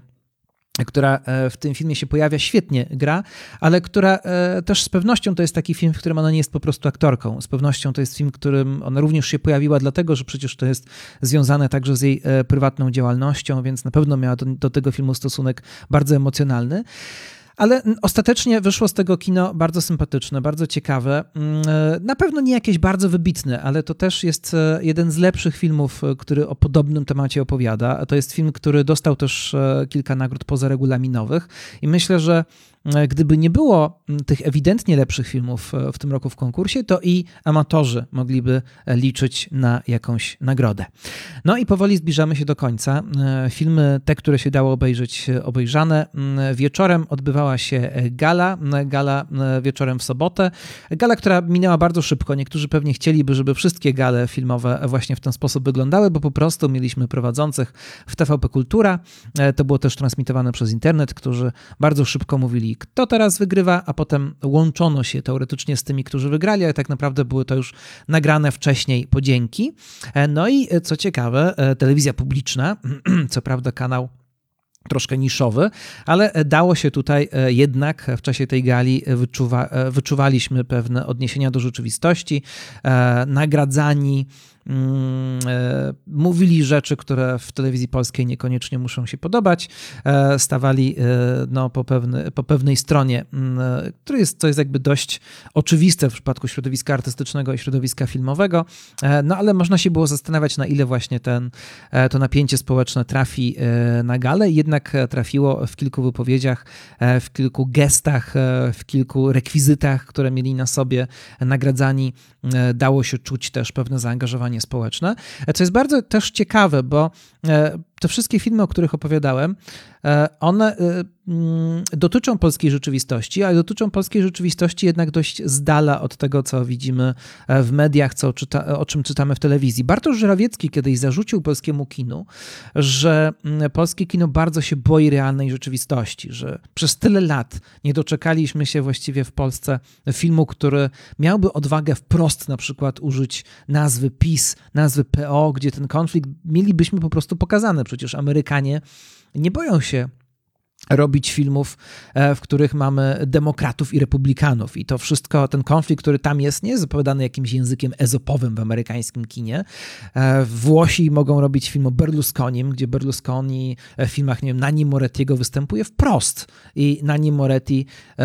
która w tym filmie się pojawia, świetnie gra, ale która też z pewnością to jest taki film, w którym ona nie jest po prostu aktorką. Z pewnością to jest film, w którym ona również się pojawiła, dlatego że przecież to jest związane także z jej prywatną działalnością, więc na pewno miała do, do tego filmu stosunek bardzo emocjonalny. Ale ostatecznie wyszło z tego kino bardzo sympatyczne, bardzo ciekawe. Na pewno nie jakieś bardzo wybitne, ale to też jest jeden z lepszych filmów, który o podobnym temacie opowiada. To jest film, który dostał też kilka nagród pozaregulaminowych i myślę, że gdyby nie było tych ewidentnie lepszych filmów w tym roku w konkursie, to i amatorzy mogliby liczyć na jakąś nagrodę. No i powoli zbliżamy się do końca. Filmy, te, które się dało obejrzeć, obejrzane. Wieczorem odbywała się gala, gala wieczorem w sobotę. Gala, która minęła bardzo szybko. Niektórzy pewnie chcieliby, żeby wszystkie gale filmowe właśnie w ten sposób wyglądały, bo po prostu mieliśmy prowadzących w T V P Kultura. To było też transmitowane przez internet, którzy bardzo szybko mówili, kto teraz wygrywa, a potem łączono się teoretycznie z tymi, którzy wygrali, ale tak naprawdę były to już nagrane wcześniej podzięki. No i co ciekawe, telewizja publiczna, co prawda kanał troszkę niszowy, ale dało się tutaj jednak w czasie tej gali wyczuwa, wyczuwaliśmy pewne odniesienia do rzeczywistości, nagradzani, mówili rzeczy, które w telewizji polskiej niekoniecznie muszą się podobać, stawali no, po, pewny, po pewnej stronie, które jest, co jest jakby dość oczywiste w przypadku środowiska artystycznego i środowiska filmowego, no ale można się było zastanawiać, na ile właśnie ten, to napięcie społeczne trafi na galę i jednak trafiło w kilku wypowiedziach, w kilku gestach, w kilku rekwizytach, które mieli na sobie nagradzani, dało się czuć też pewne zaangażowanie społeczne, co jest bardzo też ciekawe, bo te wszystkie filmy, o których opowiadałem, one dotyczą polskiej rzeczywistości, ale dotyczą polskiej rzeczywistości jednak dość z dala od tego, co widzimy w mediach, co czyta, o czym czytamy w telewizji. Bartosz Żurawiecki kiedyś zarzucił polskiemu kinu, że polskie kino bardzo się boi realnej rzeczywistości, że przez tyle lat nie doczekaliśmy się właściwie w Polsce filmu, który miałby odwagę wprost na przykład użyć nazwy PiS, nazwy P O, gdzie ten konflikt mielibyśmy po prostu pokazany. Przecież Amerykanie nie boją się robić filmów, w których mamy demokratów i republikanów. I to wszystko, ten konflikt, który tam jest, nie jest opowiadany jakimś językiem ezopowym w amerykańskim kinie. Włosi mogą robić film o Berlusconim, gdzie Berlusconi w filmach, nie wiem, Nanni Morettiego występuje wprost. I Nanni Moretti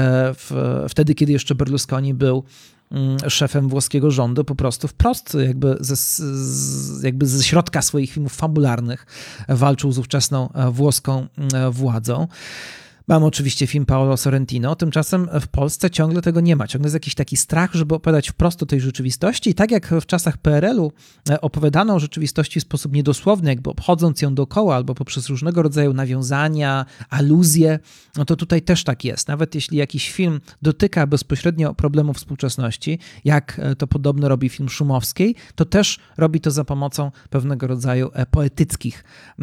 w, wtedy, kiedy jeszcze Berlusconi był szefem włoskiego rządu, po prostu wprost jakby ze, z, jakby ze środka swoich filmów fabularnych walczył z ówczesną włoską władzą. Mam oczywiście film Paolo Sorrentino, tymczasem w Polsce ciągle tego nie ma. Ciągle jest jakiś taki strach, żeby opowiadać wprost o tej rzeczywistości. I tak jak w czasach P R L-u opowiadano o rzeczywistości w sposób niedosłowny, jakby obchodząc ją dookoła albo poprzez różnego rodzaju nawiązania, aluzje, no to tutaj też tak jest. Nawet jeśli jakiś film dotyka bezpośrednio problemów współczesności, jak to podobno robi film Szumowskiej, to też robi to za pomocą pewnego rodzaju poetyckich,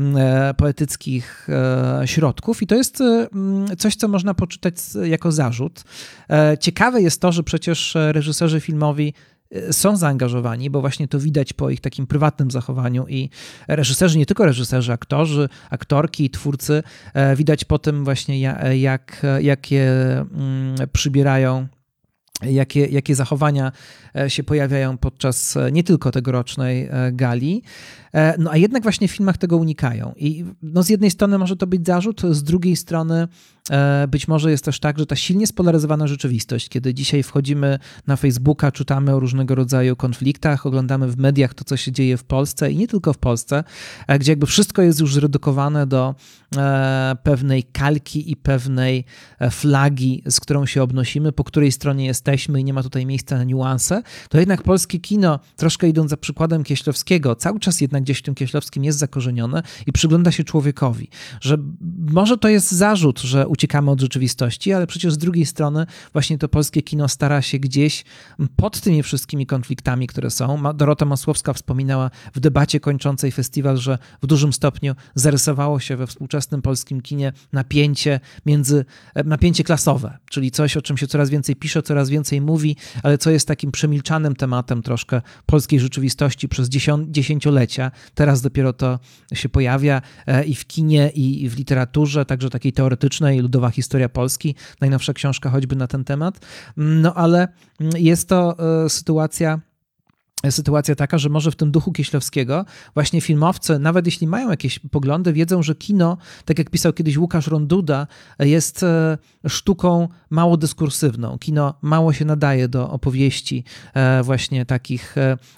poetyckich środków. I to jest coś, co można poczytać jako zarzut. Ciekawe jest to, że przecież reżyserzy filmowi są zaangażowani, bo właśnie to widać po ich takim prywatnym zachowaniu i reżyserzy, nie tylko reżyserzy, aktorzy, aktorki, twórcy, widać po tym właśnie jak, jakie przybierają Jakie, jakie zachowania się pojawiają podczas nie tylko tegorocznej gali, no a jednak właśnie w filmach tego unikają. I no z jednej strony może to być zarzut, z drugiej strony być może jest też tak, że ta silnie spolaryzowana rzeczywistość, kiedy dzisiaj wchodzimy na Facebooka, czytamy o różnego rodzaju konfliktach, oglądamy w mediach to, co się dzieje w Polsce i nie tylko w Polsce, gdzie jakby wszystko jest już zredukowane do pewnej kalki i pewnej flagi, z którą się obnosimy, po której stronie jesteśmy i nie ma tutaj miejsca na niuanse, to jednak polskie kino, troszkę idąc za przykładem Kieślowskiego, cały czas jednak gdzieś w tym Kieślowskim jest zakorzenione i przygląda się człowiekowi, że może to jest zarzut, że uciekamy od rzeczywistości, ale przecież z drugiej strony właśnie to polskie kino stara się gdzieś pod tymi wszystkimi konfliktami, które są. Dorota Masłowska wspominała w debacie kończącej festiwal, że w dużym stopniu zarysowało się we współczesnym polskim kinie napięcie między, napięcie klasowe, czyli coś, o czym się coraz więcej pisze, coraz więcej mówi, ale co jest takim przemilczanym tematem troszkę polskiej rzeczywistości przez dziesięciolecia. Teraz dopiero to się pojawia i w kinie, i w literaturze, także takiej teoretycznej, Ludowa historia Polski, najnowsza książka choćby na ten temat. No ale jest to sytuacja Sytuacja taka, że może w tym duchu Kieślowskiego właśnie filmowcy, nawet jeśli mają jakieś poglądy, wiedzą, że kino, tak jak pisał kiedyś Łukasz Ronduda, jest sztuką mało dyskursywną. Kino mało się nadaje do opowieści właśnie takich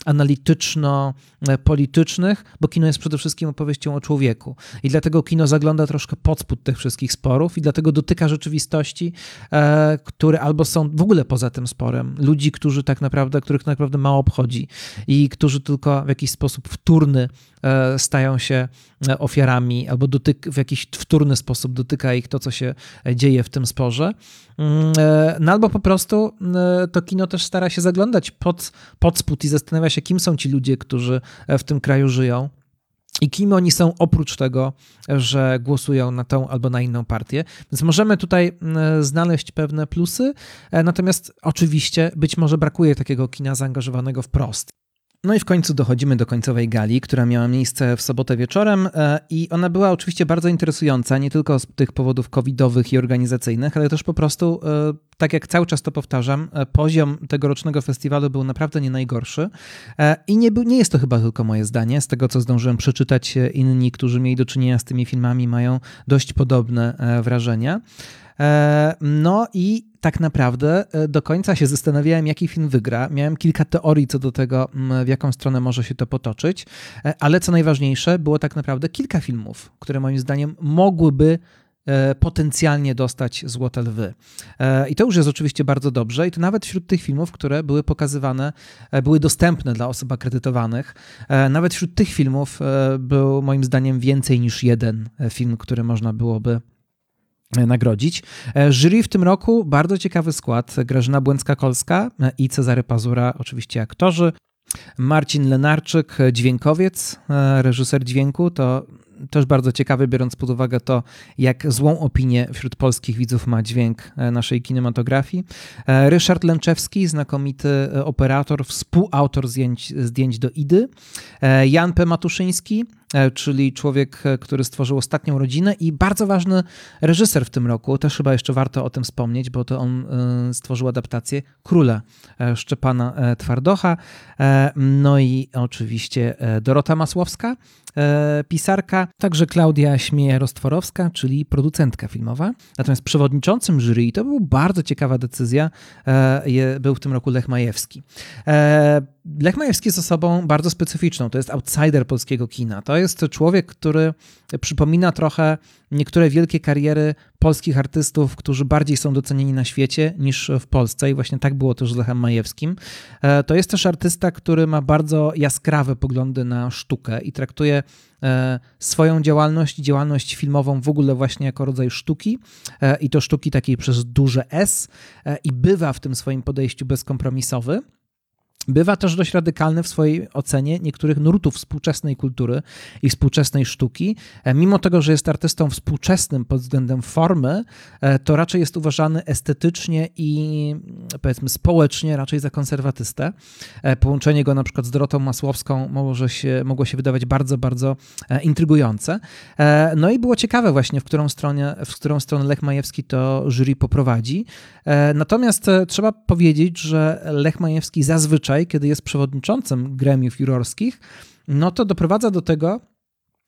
analityczno-politycznych, bo kino jest przede wszystkim opowieścią o człowieku. I dlatego kino zagląda troszkę pod spód tych wszystkich sporów i dlatego dotyka rzeczywistości, które albo są w ogóle poza tym sporem. Ludzi, którzy tak naprawdę, których tak naprawdę mało obchodzi i którzy tylko w jakiś sposób wtórny stają się ofiarami albo dotyk, w jakiś wtórny sposób dotyka ich to, co się dzieje w tym sporze. No albo po prostu to kino też stara się zaglądać pod, pod spód i zastanawia się, kim są ci ludzie, którzy w tym kraju żyją. I kim oni są oprócz tego, że głosują na tą albo na inną partię. Więc możemy tutaj znaleźć pewne plusy, natomiast oczywiście być może brakuje takiego kina zaangażowanego wprost. No i w końcu dochodzimy do końcowej gali, która miała miejsce w sobotę wieczorem i ona była oczywiście bardzo interesująca, nie tylko z tych powodów covidowych i organizacyjnych, ale też po prostu, tak jak cały czas to powtarzam, poziom tegorocznego festiwalu był naprawdę nie najgorszy i nie, był, nie jest to chyba tylko moje zdanie. Z tego, co zdążyłem przeczytać, inni, którzy mieli do czynienia z tymi filmami, mają dość podobne wrażenia. No i tak naprawdę do końca się zastanawiałem, jaki film wygra. Miałem kilka teorii co do tego, w jaką stronę może się to potoczyć, ale co najważniejsze, było tak naprawdę kilka filmów, które moim zdaniem mogłyby potencjalnie dostać Złote Lwy. I to już jest oczywiście bardzo dobrze i to nawet wśród tych filmów, które były pokazywane, były dostępne dla osób akredytowanych. Nawet wśród tych filmów był moim zdaniem więcej niż jeden film, który można byłoby nagrodzić. Jury w tym roku bardzo ciekawy skład. Grażyna Błęcka-Kolska i Cezary Pazura, oczywiście aktorzy. Marcin Lenarczyk, dźwiękowiec, reżyser dźwięku, to też bardzo ciekawy, biorąc pod uwagę to, jak złą opinię wśród polskich widzów ma dźwięk naszej kinematografii. Ryszard Lęczewski, znakomity operator, współautor zdjęć, zdjęć do Idy. Jan P. Matuszyński, czyli człowiek, który stworzył Ostatnią rodzinę i bardzo ważny reżyser w tym roku, też chyba jeszcze warto o tym wspomnieć, bo to on stworzył adaptację Króla Szczepana Twardocha. No i oczywiście Dorota Masłowska, pisarka, także Klaudia Śmieja-Rostworowska, czyli producentka filmowa. Natomiast przewodniczącym jury, i to była bardzo ciekawa decyzja, był w tym roku Lech Majewski. Lech Majewski jest osobą bardzo specyficzną, to jest outsider polskiego kina. To jest człowiek, który przypomina trochę niektóre wielkie kariery polskich artystów, którzy bardziej są docenieni na świecie niż w Polsce i właśnie tak było też z Lechem Majewskim. To jest też artysta, który ma bardzo jaskrawe poglądy na sztukę i traktuje swoją działalność, działalność filmową w ogóle właśnie jako rodzaj sztuki i to sztuki takiej przez duże S i bywa w tym swoim podejściu bezkompromisowy. Bywa też dość radykalny w swojej ocenie niektórych nurtów współczesnej kultury i współczesnej sztuki. Mimo tego, że jest artystą współczesnym pod względem formy, to raczej jest uważany estetycznie i powiedzmy społecznie raczej za konserwatystę. Połączenie go na przykład z Dorotą Masłowską może się, mogło się wydawać bardzo, bardzo intrygujące. No i było ciekawe właśnie, w którą stronę, w którą stronę Lech Majewski to jury poprowadzi. Natomiast trzeba powiedzieć, że Lech Majewski zazwyczaj, kiedy jest przewodniczącym gremiów jurorskich, no to doprowadza do tego,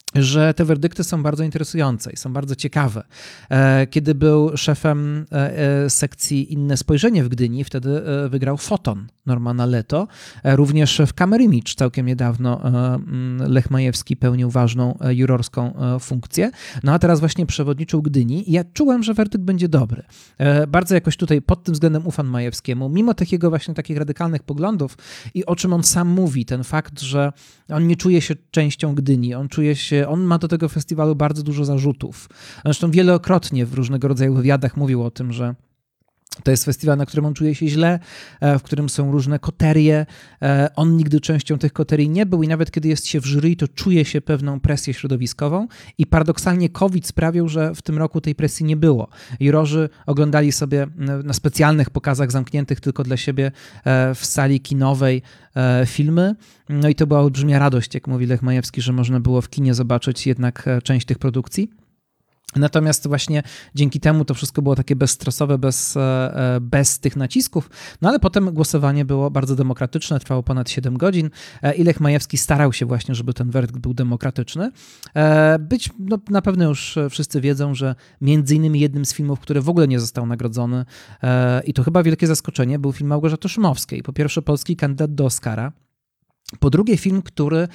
że te werdykty są bardzo interesujące i są bardzo ciekawe. Kiedy był szefem sekcji Inne Spojrzenie w Gdyni, wtedy wygrał Foton Normana Leto. Również w Camera Image całkiem niedawno Lech Majewski pełnił ważną jurorską funkcję. No a teraz właśnie przewodniczył Gdyni i ja czułem, że werdykt będzie dobry. Bardzo jakoś tutaj pod tym względem ufam Majewskiemu, mimo tych jego właśnie takich radykalnych poglądów i o czym on sam mówi, ten fakt, że on nie czuje się częścią Gdyni, on czuje się, on ma do tego festiwalu bardzo dużo zarzutów. Zresztą wielokrotnie w różnego rodzaju wywiadach mówił o tym, że to jest festiwal, na którym on czuje się źle, w którym są różne koterie. On nigdy częścią tych koterii nie był i nawet kiedy jest się w jury, to czuje się pewną presję środowiskową i paradoksalnie COVID sprawił, że w tym roku tej presji nie było. Jurorzy oglądali sobie na specjalnych pokazach zamkniętych tylko dla siebie w sali kinowej filmy. No i to była olbrzymia radość, jak mówi Lech Majewski, że można było w kinie zobaczyć jednak część tych produkcji. Natomiast właśnie dzięki temu to wszystko było takie bezstresowe, bez, bez tych nacisków, no ale potem głosowanie było bardzo demokratyczne, trwało ponad siedem godzin i Lech Majewski starał się właśnie, żeby ten werdykt był demokratyczny. Być, no, na pewno już wszyscy wiedzą, że między innymi jednym z filmów, który w ogóle nie został nagrodzony i to chyba wielkie zaskoczenie, był film Małgorzaty Szumowskiej. Po pierwsze polski kandydat do Oscara, po drugie film, który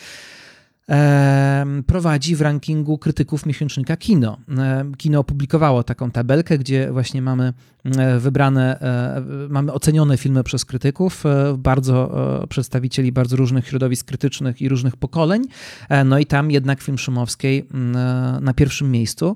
prowadzi w rankingu krytyków miesięcznika Kino. Kino opublikowało taką tabelkę, gdzie właśnie mamy wybrane, mamy ocenione filmy przez krytyków, bardzo przedstawicieli bardzo różnych środowisk krytycznych i różnych pokoleń. No i tam jednak film Szumowskiej na pierwszym miejscu,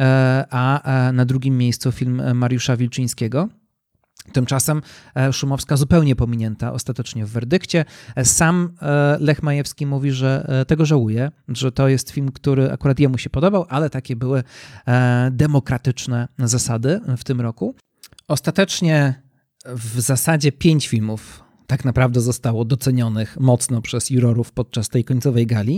a na drugim miejscu film Mariusza Wilczyńskiego. Tymczasem Szumowska zupełnie pominięta ostatecznie w werdykcie. Sam Lech Majewski mówi, że tego żałuje, że to jest film, który akurat jemu się podobał, ale takie były demokratyczne zasady w tym roku. Ostatecznie w zasadzie pięć filmów tak naprawdę zostało docenionych mocno przez jurorów podczas tej końcowej gali.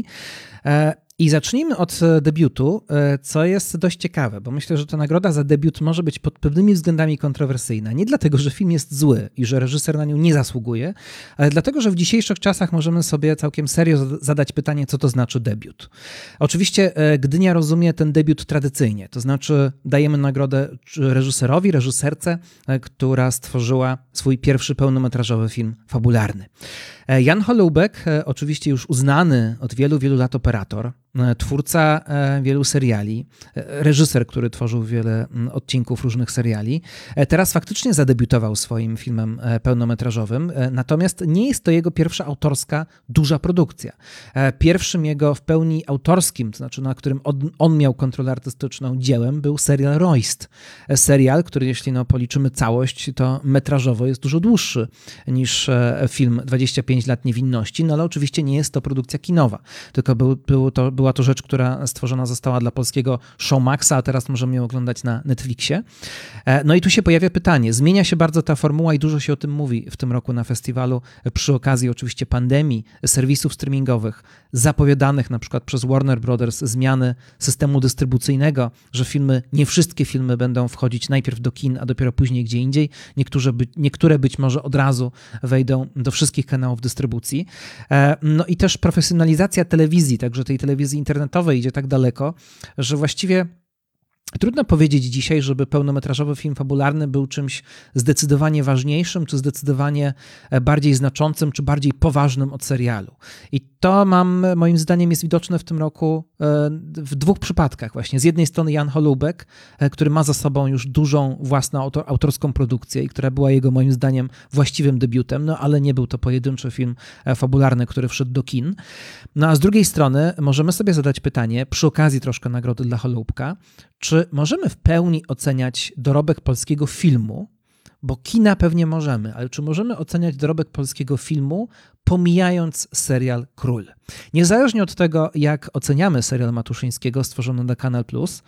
I zacznijmy od debiutu, co jest dość ciekawe, bo myślę, że ta nagroda za debiut może być pod pewnymi względami kontrowersyjna. Nie dlatego, że film jest zły i że reżyser na nią nie zasługuje, ale dlatego, że w dzisiejszych czasach możemy sobie całkiem serio zadać pytanie, co to znaczy debiut. Oczywiście Gdynia rozumie ten debiut tradycyjnie, to znaczy dajemy nagrodę reżyserowi, reżyserce, która stworzyła swój pierwszy pełnometrażowy film fabularny. Jan Holoubek, oczywiście już uznany od wielu, wielu lat operator, twórca wielu seriali, reżyser, który tworzył wiele odcinków różnych seriali, teraz faktycznie zadebiutował swoim filmem pełnometrażowym, natomiast nie jest to jego pierwsza autorska, duża produkcja. Pierwszym jego w pełni autorskim, to znaczy na którym on, on miał kontrolę artystyczną dziełem, był serial Royst. Serial, który jeśli no, policzymy całość, to metrażowo jest dużo dłuższy niż film dwadzieścia pięć lat niewinności, no ale oczywiście nie jest to produkcja kinowa, tylko był, był to, była to rzecz, która stworzona została dla polskiego Showmaxa, a teraz możemy ją oglądać na Netflixie. No i tu się pojawia pytanie. Zmienia się bardzo ta formuła i dużo się o tym mówi w tym roku na festiwalu przy okazji oczywiście pandemii, serwisów streamingowych, zapowiadanych na przykład przez Warner Brothers zmiany systemu dystrybucyjnego, że filmy, nie wszystkie filmy będą wchodzić najpierw do kin, a dopiero później gdzie indziej. Niektóre, by, niektóre być może od razu wejdą do wszystkich kanałów dystrybucji. No i też profesjonalizacja telewizji, także tej telewizji internetowej idzie tak daleko, że właściwie trudno powiedzieć dzisiaj, żeby pełnometrażowy film fabularny był czymś zdecydowanie ważniejszym, czy zdecydowanie bardziej znaczącym, czy bardziej poważnym od serialu. I to mam, moim zdaniem jest widoczne w tym roku w dwóch przypadkach właśnie. Z jednej strony Jan Holoubek, który ma za sobą już dużą własną autorską produkcję i która była jego moim zdaniem właściwym debiutem, no ale nie był to pojedynczy film fabularny, który wszedł do kin. No a z drugiej strony możemy sobie zadać pytanie, przy okazji troszkę nagrody dla Holoubka, czy możemy w pełni oceniać dorobek polskiego filmu, bo kina pewnie możemy, ale czy możemy oceniać dorobek polskiego filmu, pomijając serial Król? Niezależnie od tego, jak oceniamy serial Matuszyńskiego stworzony na Kanal Plus,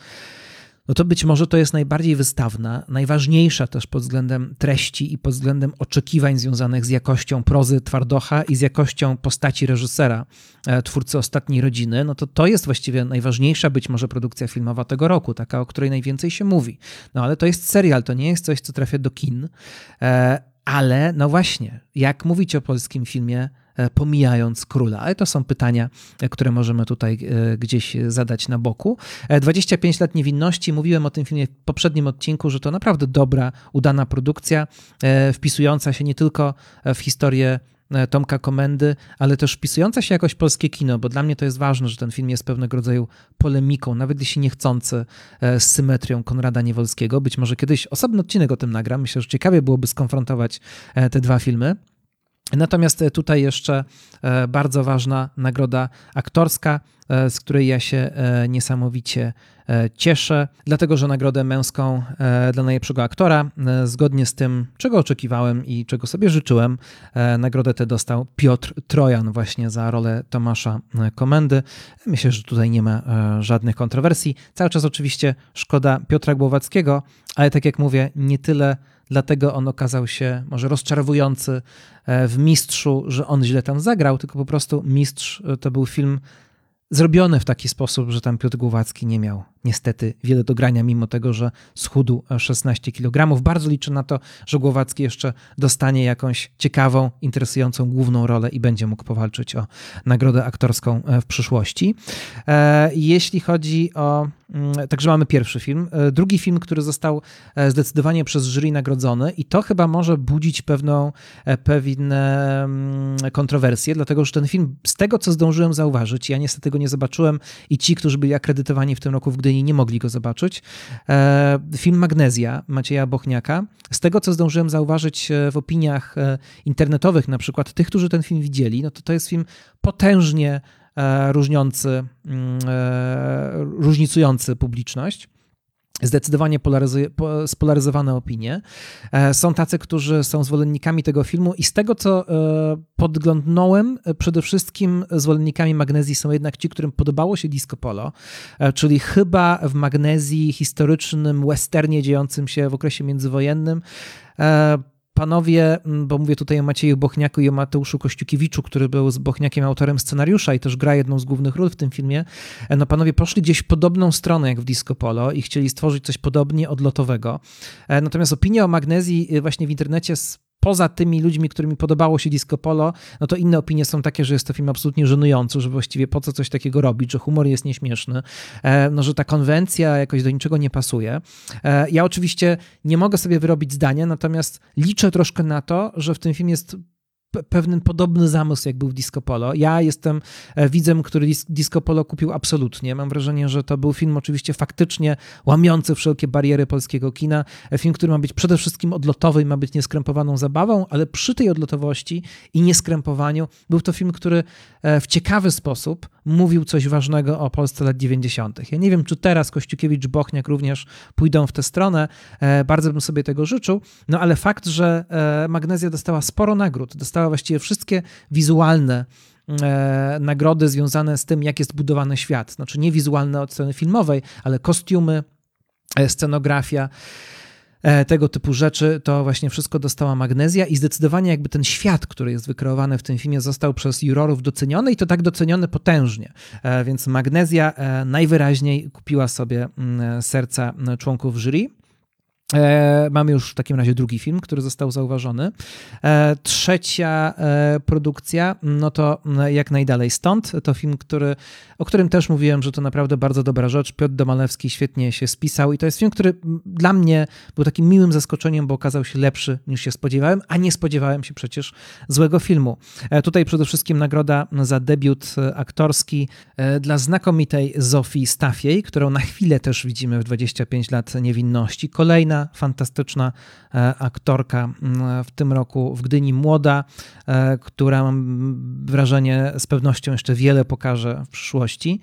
no to być może to jest najbardziej wystawna, najważniejsza też pod względem treści i pod względem oczekiwań związanych z jakością prozy Twardocha i z jakością postaci reżysera, twórcy Ostatniej Rodziny, no to to jest właściwie najważniejsza być może produkcja filmowa tego roku, taka, o której najwięcej się mówi. No ale to jest serial, to nie jest coś, co trafia do kin, ale no właśnie, jak mówić o polskim filmie pomijając Króla? Ale to są pytania, które możemy tutaj gdzieś zadać na boku. dwadzieścia pięć lat niewinności. Mówiłem o tym filmie w poprzednim odcinku, że to naprawdę dobra, udana produkcja, wpisująca się nie tylko w historię Tomka Komendy, ale też wpisująca się jakoś w polskie kino, bo dla mnie to jest ważne, że ten film jest pewnego rodzaju polemiką, nawet jeśli niechcący, z symetrią Konrada Niewolskiego. Być może kiedyś osobny odcinek o tym nagram. Myślę, że ciekawie byłoby skonfrontować te dwa filmy. Natomiast tutaj jeszcze bardzo ważna nagroda aktorska, z której ja się niesamowicie cieszę, dlatego że nagrodę męską dla najlepszego aktora, zgodnie z tym, czego oczekiwałem i czego sobie życzyłem, nagrodę tę dostał Piotr Trojan właśnie za rolę Tomasza Komendy. Myślę, że tutaj nie ma żadnych kontrowersji. Cały czas oczywiście szkoda Piotra Głowackiego, ale tak jak mówię, nie tyle dlatego on okazał się może rozczarowujący w Mistrzu, że on źle tam zagrał, tylko po prostu Mistrz to był film zrobiony w taki sposób, że tam Piotr Głowacki nie miał niestety wiele do grania, mimo tego, że schudł szesnaście kilogramów. Bardzo liczę na to, że Głowacki jeszcze dostanie jakąś ciekawą, interesującą główną rolę i będzie mógł powalczyć o nagrodę aktorską w przyszłości. Jeśli chodzi o... Także mamy pierwszy film. Drugi film, który został zdecydowanie przez jury nagrodzony i to chyba może budzić pewną, pewne kontrowersje, dlatego że ten film, z tego co zdążyłem zauważyć, ja niestety go nie zobaczyłem i ci, którzy byli akredytowani w tym roku w Gdyni, nie mogli go zobaczyć. Film Magnezja Macieja Bochniaka. Z tego, co zdążyłem zauważyć w opiniach internetowych, na przykład tych, którzy ten film widzieli, no to to jest film potężnie różniący, różnicujący publiczność. Zdecydowanie polaryzy- spolaryzowane opinie. Są tacy, którzy są zwolennikami tego filmu i z tego, co podglądnąłem, przede wszystkim zwolennikami Magnezji są jednak ci, którym podobało się Disco Polo, czyli chyba w Magnezji historycznym westernie dziejącym się w okresie międzywojennym panowie, bo mówię tutaj o Macieju Bochniaku i o Mateuszu Kościukiewiczu, który był z Bochniakiem autorem scenariusza i też gra jedną z głównych ról w tym filmie, no panowie poszli gdzieś w podobną stronę jak w Disco Polo i chcieli stworzyć coś podobnie odlotowego. Natomiast opinie o Magnezji właśnie w internecie poza tymi ludźmi, którymi podobało się Disco Polo, no to inne opinie są takie, że jest to film absolutnie żenujący, że właściwie po co coś takiego robić, że humor jest nieśmieszny, no że ta konwencja jakoś do niczego nie pasuje. Ja oczywiście nie mogę sobie wyrobić zdania, natomiast liczę troszkę na to, że w tym filmie jest pewien podobny zamysł, jak był w Disco Polo. Ja jestem widzem, który Disco Polo kupił absolutnie. Mam wrażenie, że to był film oczywiście faktycznie łamiący wszelkie bariery polskiego kina. Film, który ma być przede wszystkim odlotowy i ma być nieskrępowaną zabawą, ale przy tej odlotowości i nieskrępowaniu był to film, który w ciekawy sposób mówił coś ważnego o Polsce lat dziewięćdziesiątych. Ja nie wiem, czy teraz Kościukiewicz, Bochniak również pójdą w tę stronę. Bardzo bym sobie tego życzył. No ale fakt, że Magnezja dostała sporo nagród, dostała właściwie wszystkie wizualne e, nagrody związane z tym, jak jest budowany świat. Znaczy nie wizualne od strony filmowej, ale kostiumy, e, scenografia, e, tego typu rzeczy, to właśnie wszystko dostała Magnezja i zdecydowanie jakby ten świat, który jest wykreowany w tym filmie, został przez jurorów doceniony i to tak doceniony potężnie. E, więc Magnezja e, najwyraźniej kupiła sobie m, serca członków jury. E, mamy już w takim razie drugi film, który został zauważony. E, trzecia e, produkcja, no to Jak najdalej stąd. To film, który, o którym też mówiłem, że to naprawdę bardzo dobra rzecz. Piotr Domalewski świetnie się spisał i to jest film, który dla mnie był takim miłym zaskoczeniem, bo okazał się lepszy niż się spodziewałem, a nie spodziewałem się przecież złego filmu. E, tutaj przede wszystkim nagroda za debiut aktorski e, dla znakomitej Zofii Stafiej, którą na chwilę też widzimy w dwadzieścia pięć lat niewinności. Kolejna fantastyczna aktorka w tym roku w Gdyni, młoda, która mam wrażenie z pewnością jeszcze wiele pokaże w przyszłości.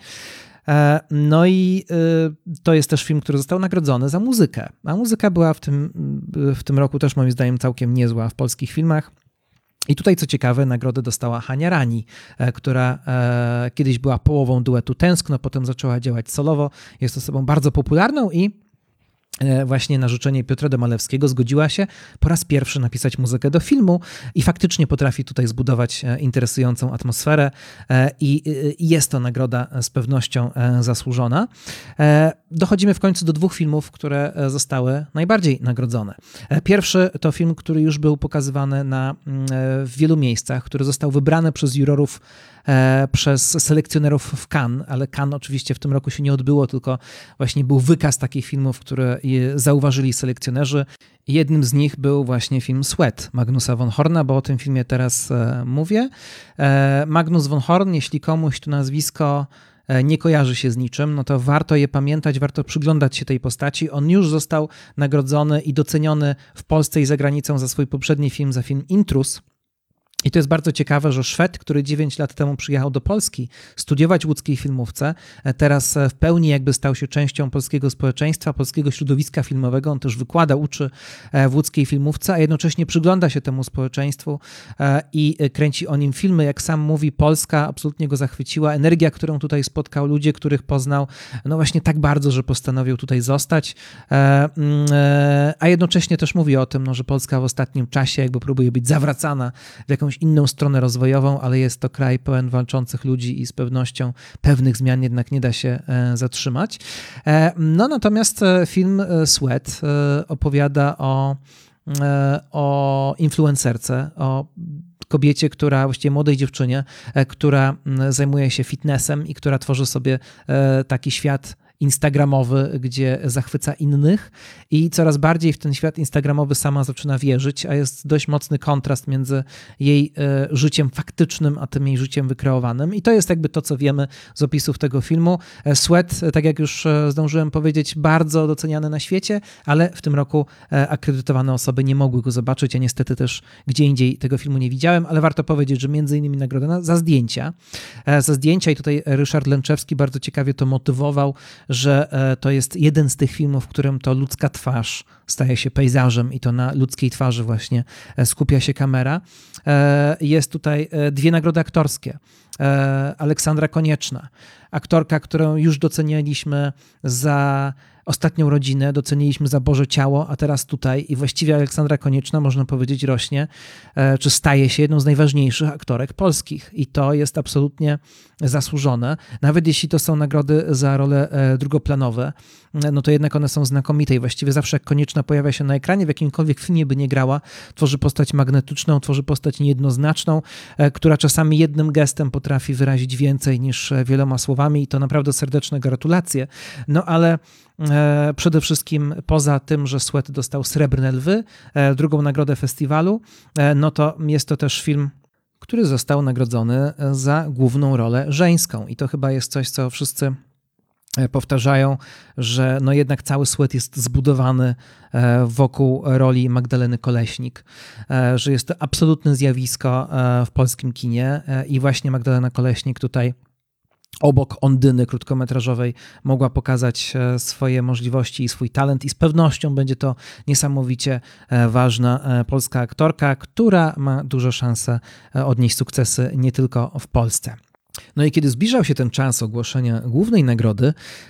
No i to jest też film, który został nagrodzony za muzykę, a muzyka była w tym, w tym roku też moim zdaniem całkiem niezła w polskich filmach. I tutaj, co ciekawe, nagrodę dostała Hania Rani, która kiedyś była połową duetu Tęskno, potem zaczęła działać solowo. Jest osobą bardzo popularną i właśnie na życzenie Piotra Domalewskiego zgodziła się po raz pierwszy napisać muzykę do filmu i faktycznie potrafi tutaj zbudować interesującą atmosferę i jest to nagroda z pewnością zasłużona. Dochodzimy w końcu do dwóch filmów, które zostały najbardziej nagrodzone. Pierwszy to film, który już był pokazywany na, w wielu miejscach, który został wybrany przez jurorów, przez selekcjonerów w Cannes, ale Cannes oczywiście w tym roku się nie odbyło, tylko właśnie był wykaz takich filmów, które zauważyli selekcjonerzy. Jednym z nich był właśnie film Sweat Magnusa von Horna, bo o tym filmie teraz mówię. Magnus von Horn, jeśli komuś to nazwisko nie kojarzy się z niczym, no to warto je pamiętać, warto przyglądać się tej postaci. On już został nagrodzony i doceniony w Polsce i za granicą za swój poprzedni film, za film Intrus. I to jest bardzo ciekawe, że Szwed, który dziewięć lat temu przyjechał do Polski studiować w łódzkiej filmówce, teraz w pełni jakby stał się częścią polskiego społeczeństwa, polskiego środowiska filmowego. On też wykłada, uczy w łódzkiej filmówce, a jednocześnie przygląda się temu społeczeństwu i kręci o nim filmy. Jak sam mówi, Polska absolutnie go zachwyciła. Energia, którą tutaj spotkał, ludzie, których poznał, no właśnie tak bardzo, że postanowił tutaj zostać. A jednocześnie też mówi o tym, no, że Polska w ostatnim czasie jakby próbuje być zawracana w jakąś inną stronę rozwojową, ale jest to kraj pełen walczących ludzi i z pewnością pewnych zmian jednak nie da się zatrzymać. No natomiast film Sweat opowiada o, o influencerce, o kobiecie, która, właściwie młodej dziewczynie, która zajmuje się fitnessem i która tworzy sobie taki świat instagramowy, gdzie zachwyca innych i coraz bardziej w ten świat instagramowy sama zaczyna wierzyć, a jest dość mocny kontrast między jej życiem faktycznym, a tym jej życiem wykreowanym. I to jest jakby to, co wiemy z opisów tego filmu. Sweat, tak jak już zdążyłem powiedzieć, bardzo doceniany na świecie, ale w tym roku akredytowane osoby nie mogły go zobaczyć. Ja niestety też gdzie indziej tego filmu nie widziałem, ale warto powiedzieć, że między innymi nagroda za zdjęcia. Za zdjęcia i tutaj Ryszard Lęczewski bardzo ciekawie to motywował, że to jest jeden z tych filmów, w którym to ludzka twarz staje się pejzażem i to na ludzkiej twarzy właśnie skupia się kamera. Jest tutaj dwie nagrody aktorskie. Aleksandra Konieczna, aktorka, którą już docenialiśmy za Ostatnią rodzinę, doceniliśmy za Boże Ciało, a teraz tutaj i właściwie Aleksandra Konieczna, można powiedzieć, rośnie, czy staje się jedną z najważniejszych aktorek polskich i to jest absolutnie zasłużone. Nawet jeśli to są nagrody za role drugoplanowe, no to jednak one są znakomite i właściwie zawsze jak Konieczna pojawia się na ekranie, w jakimkolwiek filmie by nie grała, tworzy postać magnetyczną, tworzy postać niejednoznaczną, która czasami jednym gestem potrafi wyrazić więcej niż wieloma słowami i to naprawdę serdeczne gratulacje. No ale przede wszystkim poza tym, że Sweat dostał Srebrne Lwy, drugą nagrodę festiwalu, no to jest to też film, który został nagrodzony za główną rolę żeńską i to chyba jest coś, co wszyscy powtarzają, że no jednak cały Sweat jest zbudowany wokół roli Magdaleny Koleśnik, że jest to absolutne zjawisko w polskim kinie i właśnie Magdalena Koleśnik tutaj obok Ondyny krótkometrażowej mogła pokazać swoje możliwości i swój talent i z pewnością będzie to niesamowicie ważna polska aktorka, która ma duże szanse odnieść sukcesy nie tylko w Polsce. No i kiedy zbliżał się ten czas ogłoszenia głównej nagrody,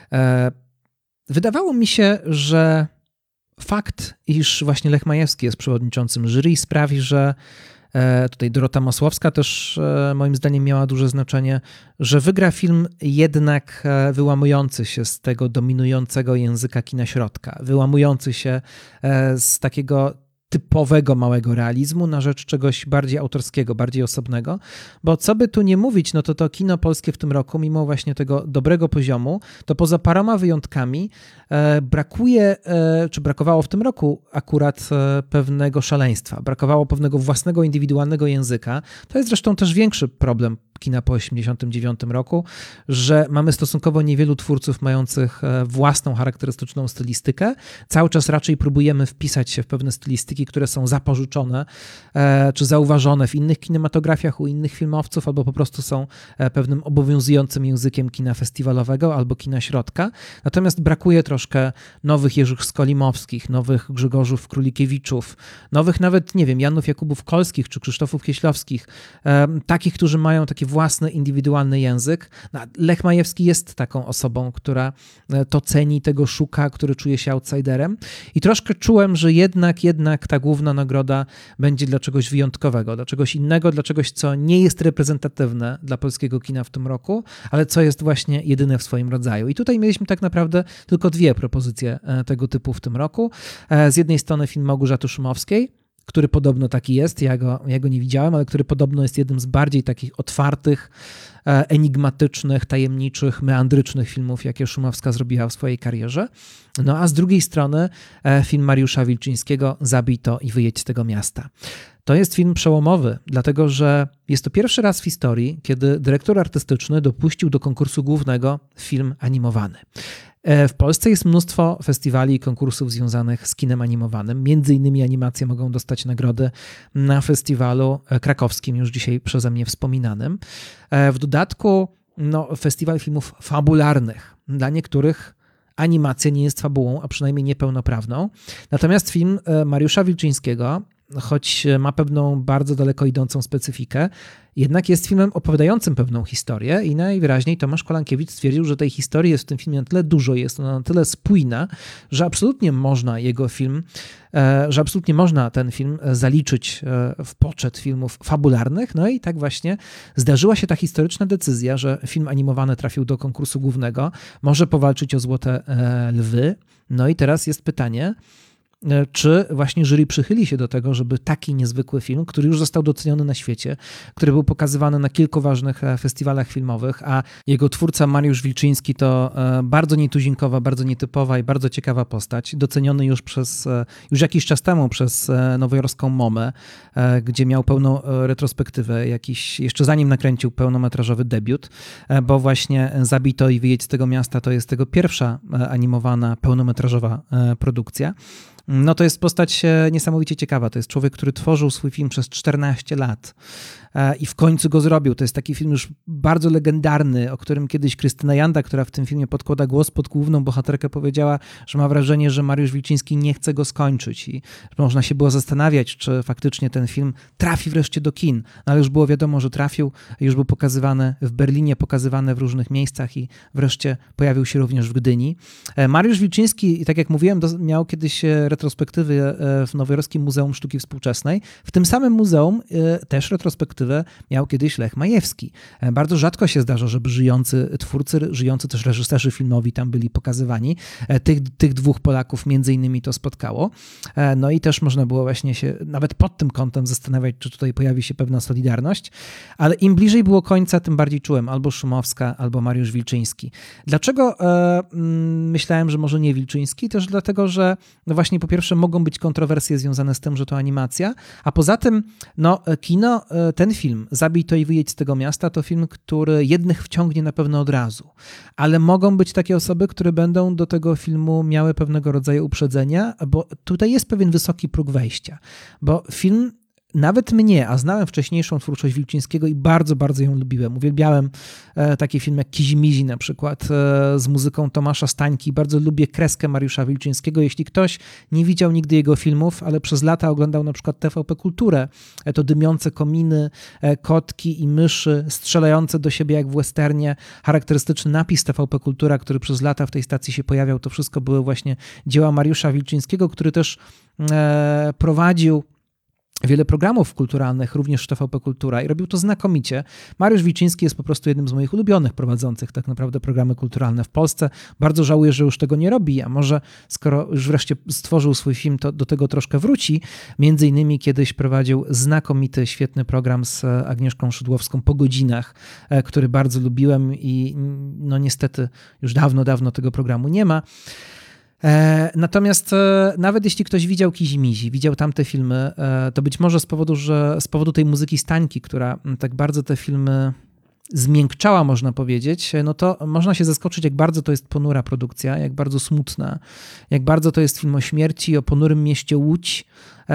wydawało mi się, że fakt, iż właśnie Lech Majewski jest przewodniczącym jury sprawi, że tutaj Dorota Masłowska też moim zdaniem miała duże znaczenie, że wygra film jednak wyłamujący się z tego dominującego języka kina środka, wyłamujący się z takiego typowego małego realizmu na rzecz czegoś bardziej autorskiego, bardziej osobnego, bo co by tu nie mówić, no to to kino polskie w tym roku, mimo właśnie tego dobrego poziomu, to poza paroma wyjątkami e, brakuje, e, czy brakowało w tym roku akurat e, pewnego szaleństwa, brakowało pewnego własnego, indywidualnego języka. To jest zresztą też większy problem kina po osiemdziesiątym dziewiątym roku, że mamy stosunkowo niewielu twórców mających własną charakterystyczną stylistykę. Cały czas raczej próbujemy wpisać się w pewne stylistyki, które są zapożyczone czy zauważone w innych kinematografiach, u innych filmowców, albo po prostu są pewnym obowiązującym językiem kina festiwalowego albo kina środka. Natomiast brakuje troszkę nowych Jerzych Skolimowskich, nowych Grzegorzów Królikiewiczów, nowych nawet, nie wiem, Janów Jakubów Kolskich czy Krzysztofów Kieślowskich, takich, którzy mają takie własny, indywidualny język. No, Lech Majewski jest taką osobą, która to ceni, tego szuka, który czuje się outsiderem i troszkę czułem, że jednak, jednak ta główna nagroda będzie dla czegoś wyjątkowego, dla czegoś innego, dla czegoś, co nie jest reprezentatywne dla polskiego kina w tym roku, ale co jest właśnie jedyne w swoim rodzaju. I tutaj mieliśmy tak naprawdę tylko dwie propozycje tego typu w tym roku. Z jednej strony film Małgorzaty Szumowskiej, który podobno taki jest, ja go, ja go nie widziałem, ale który podobno jest jednym z bardziej takich otwartych, enigmatycznych, tajemniczych, meandrycznych filmów, jakie Szumowska zrobiła w swojej karierze. No a z drugiej strony film Mariusza Wilczyńskiego Zabij to i wyjedź z tego miasta. To jest film przełomowy, dlatego że jest to pierwszy raz w historii, kiedy dyrektor artystyczny dopuścił do konkursu głównego film animowany. W Polsce jest mnóstwo festiwali i konkursów związanych z kinem animowanym. Między innymi animacje mogą dostać nagrody na festiwalu krakowskim, już dzisiaj przeze mnie wspominanym. W dodatku no, festiwal filmów fabularnych. Dla niektórych animacja nie jest fabułą, a przynajmniej niepełnoprawną. Natomiast film Mariusza Wilczyńskiego, choć ma pewną bardzo daleko idącą specyfikę, jednak jest filmem opowiadającym pewną historię i najwyraźniej Tomasz Kolankiewicz stwierdził, że tej historii jest w tym filmie na tyle dużo, jest ona na tyle spójna, że absolutnie można jego film, że absolutnie można ten film zaliczyć w poczet filmów fabularnych. No i tak właśnie zdarzyła się ta historyczna decyzja, że film animowany trafił do konkursu głównego, może powalczyć o Złote Lwy. No i teraz jest pytanie, czy właśnie jury przychyli się do tego, żeby taki niezwykły film, który już został doceniony na świecie, który był pokazywany na kilku ważnych festiwalach filmowych, a jego twórca Mariusz Wilczyński to bardzo nietuzinkowa, bardzo nietypowa i bardzo ciekawa postać, doceniony już przez, już jakiś czas temu przez nowojorską MoMę, gdzie miał pełną retrospektywę, jakiś, jeszcze zanim nakręcił pełnometrażowy debiut, bo właśnie Zabij to i wyjedź z tego miasta to jest tego pierwsza animowana, pełnometrażowa produkcja. No to jest postać niesamowicie ciekawa. To jest człowiek, który tworzył swój film przez czternaście lat i w końcu go zrobił. To jest taki film już bardzo legendarny, o którym kiedyś Krystyna Janda, która w tym filmie podkłada głos pod główną bohaterkę, powiedziała, że ma wrażenie, że Mariusz Wilczyński nie chce go skończyć i można się było zastanawiać, czy faktycznie ten film trafi wreszcie do kin. No ale już było wiadomo, że trafił, już był pokazywany w Berlinie, pokazywany w różnych miejscach i wreszcie pojawił się również w Gdyni. Mariusz Wilczyński, tak jak mówiłem, miał kiedyś retrospektywy w Nowojorskim Muzeum Sztuki Współczesnej. W tym samym muzeum też retrospektywę miał kiedyś Lech Majewski. Bardzo rzadko się zdarza, żeby żyjący twórcy, żyjący też reżyserzy filmowi tam byli pokazywani. Tych, tych dwóch Polaków między innymi to spotkało. No i też można było właśnie się nawet pod tym kątem zastanawiać, czy tutaj pojawi się pewna solidarność, ale im bliżej było końca, tym bardziej czułem albo Szumowska, albo Mariusz Wilczyński. Dlaczego e, myślałem, że może nie Wilczyński? Też dlatego, że no właśnie po pierwsze mogą być kontrowersje związane z tym, że to animacja, a poza tym no kino, ten film Zabij to i wyjedź z tego miasta to film, który jednych wciągnie na pewno od razu, ale mogą być takie osoby, które będą do tego filmu miały pewnego rodzaju uprzedzenia, bo tutaj jest pewien wysoki próg wejścia, bo film nawet mnie, a znałem wcześniejszą twórczość Wilczyńskiego i bardzo, bardzo ją lubiłem. Uwielbiałem e, taki film jak Kizimizi na przykład e, z muzyką Tomasza Stańki. Bardzo lubię kreskę Mariusza Wilczyńskiego. Jeśli ktoś nie widział nigdy jego filmów, ale przez lata oglądał na przykład T V P Kulturę, e, to dymiące kominy, e, kotki i myszy strzelające do siebie jak w westernie, charakterystyczny napis T V P Kultura, który przez lata w tej stacji się pojawiał, to wszystko były właśnie dzieła Mariusza Wilczyńskiego, który też e, prowadził wiele programów kulturalnych, również w T V P Kultura i robił to znakomicie. Mariusz Wilczyński jest po prostu jednym z moich ulubionych prowadzących tak naprawdę programy kulturalne w Polsce. Bardzo żałuję, że już tego nie robi, a może skoro już wreszcie stworzył swój film, to do tego troszkę wróci. Między innymi kiedyś prowadził znakomity, świetny program z Agnieszką Szydłowską Po godzinach, który bardzo lubiłem i no niestety już dawno, dawno tego programu nie ma. Natomiast nawet jeśli ktoś widział Kizimizi, widział tamte filmy, to być może z powodu, że z powodu tej muzyki Stańki, która tak bardzo te filmy zmiękczała, można powiedzieć, no to można się zaskoczyć, jak bardzo to jest ponura produkcja, jak bardzo smutna, jak bardzo to jest film o śmierci, o ponurym mieście Łódź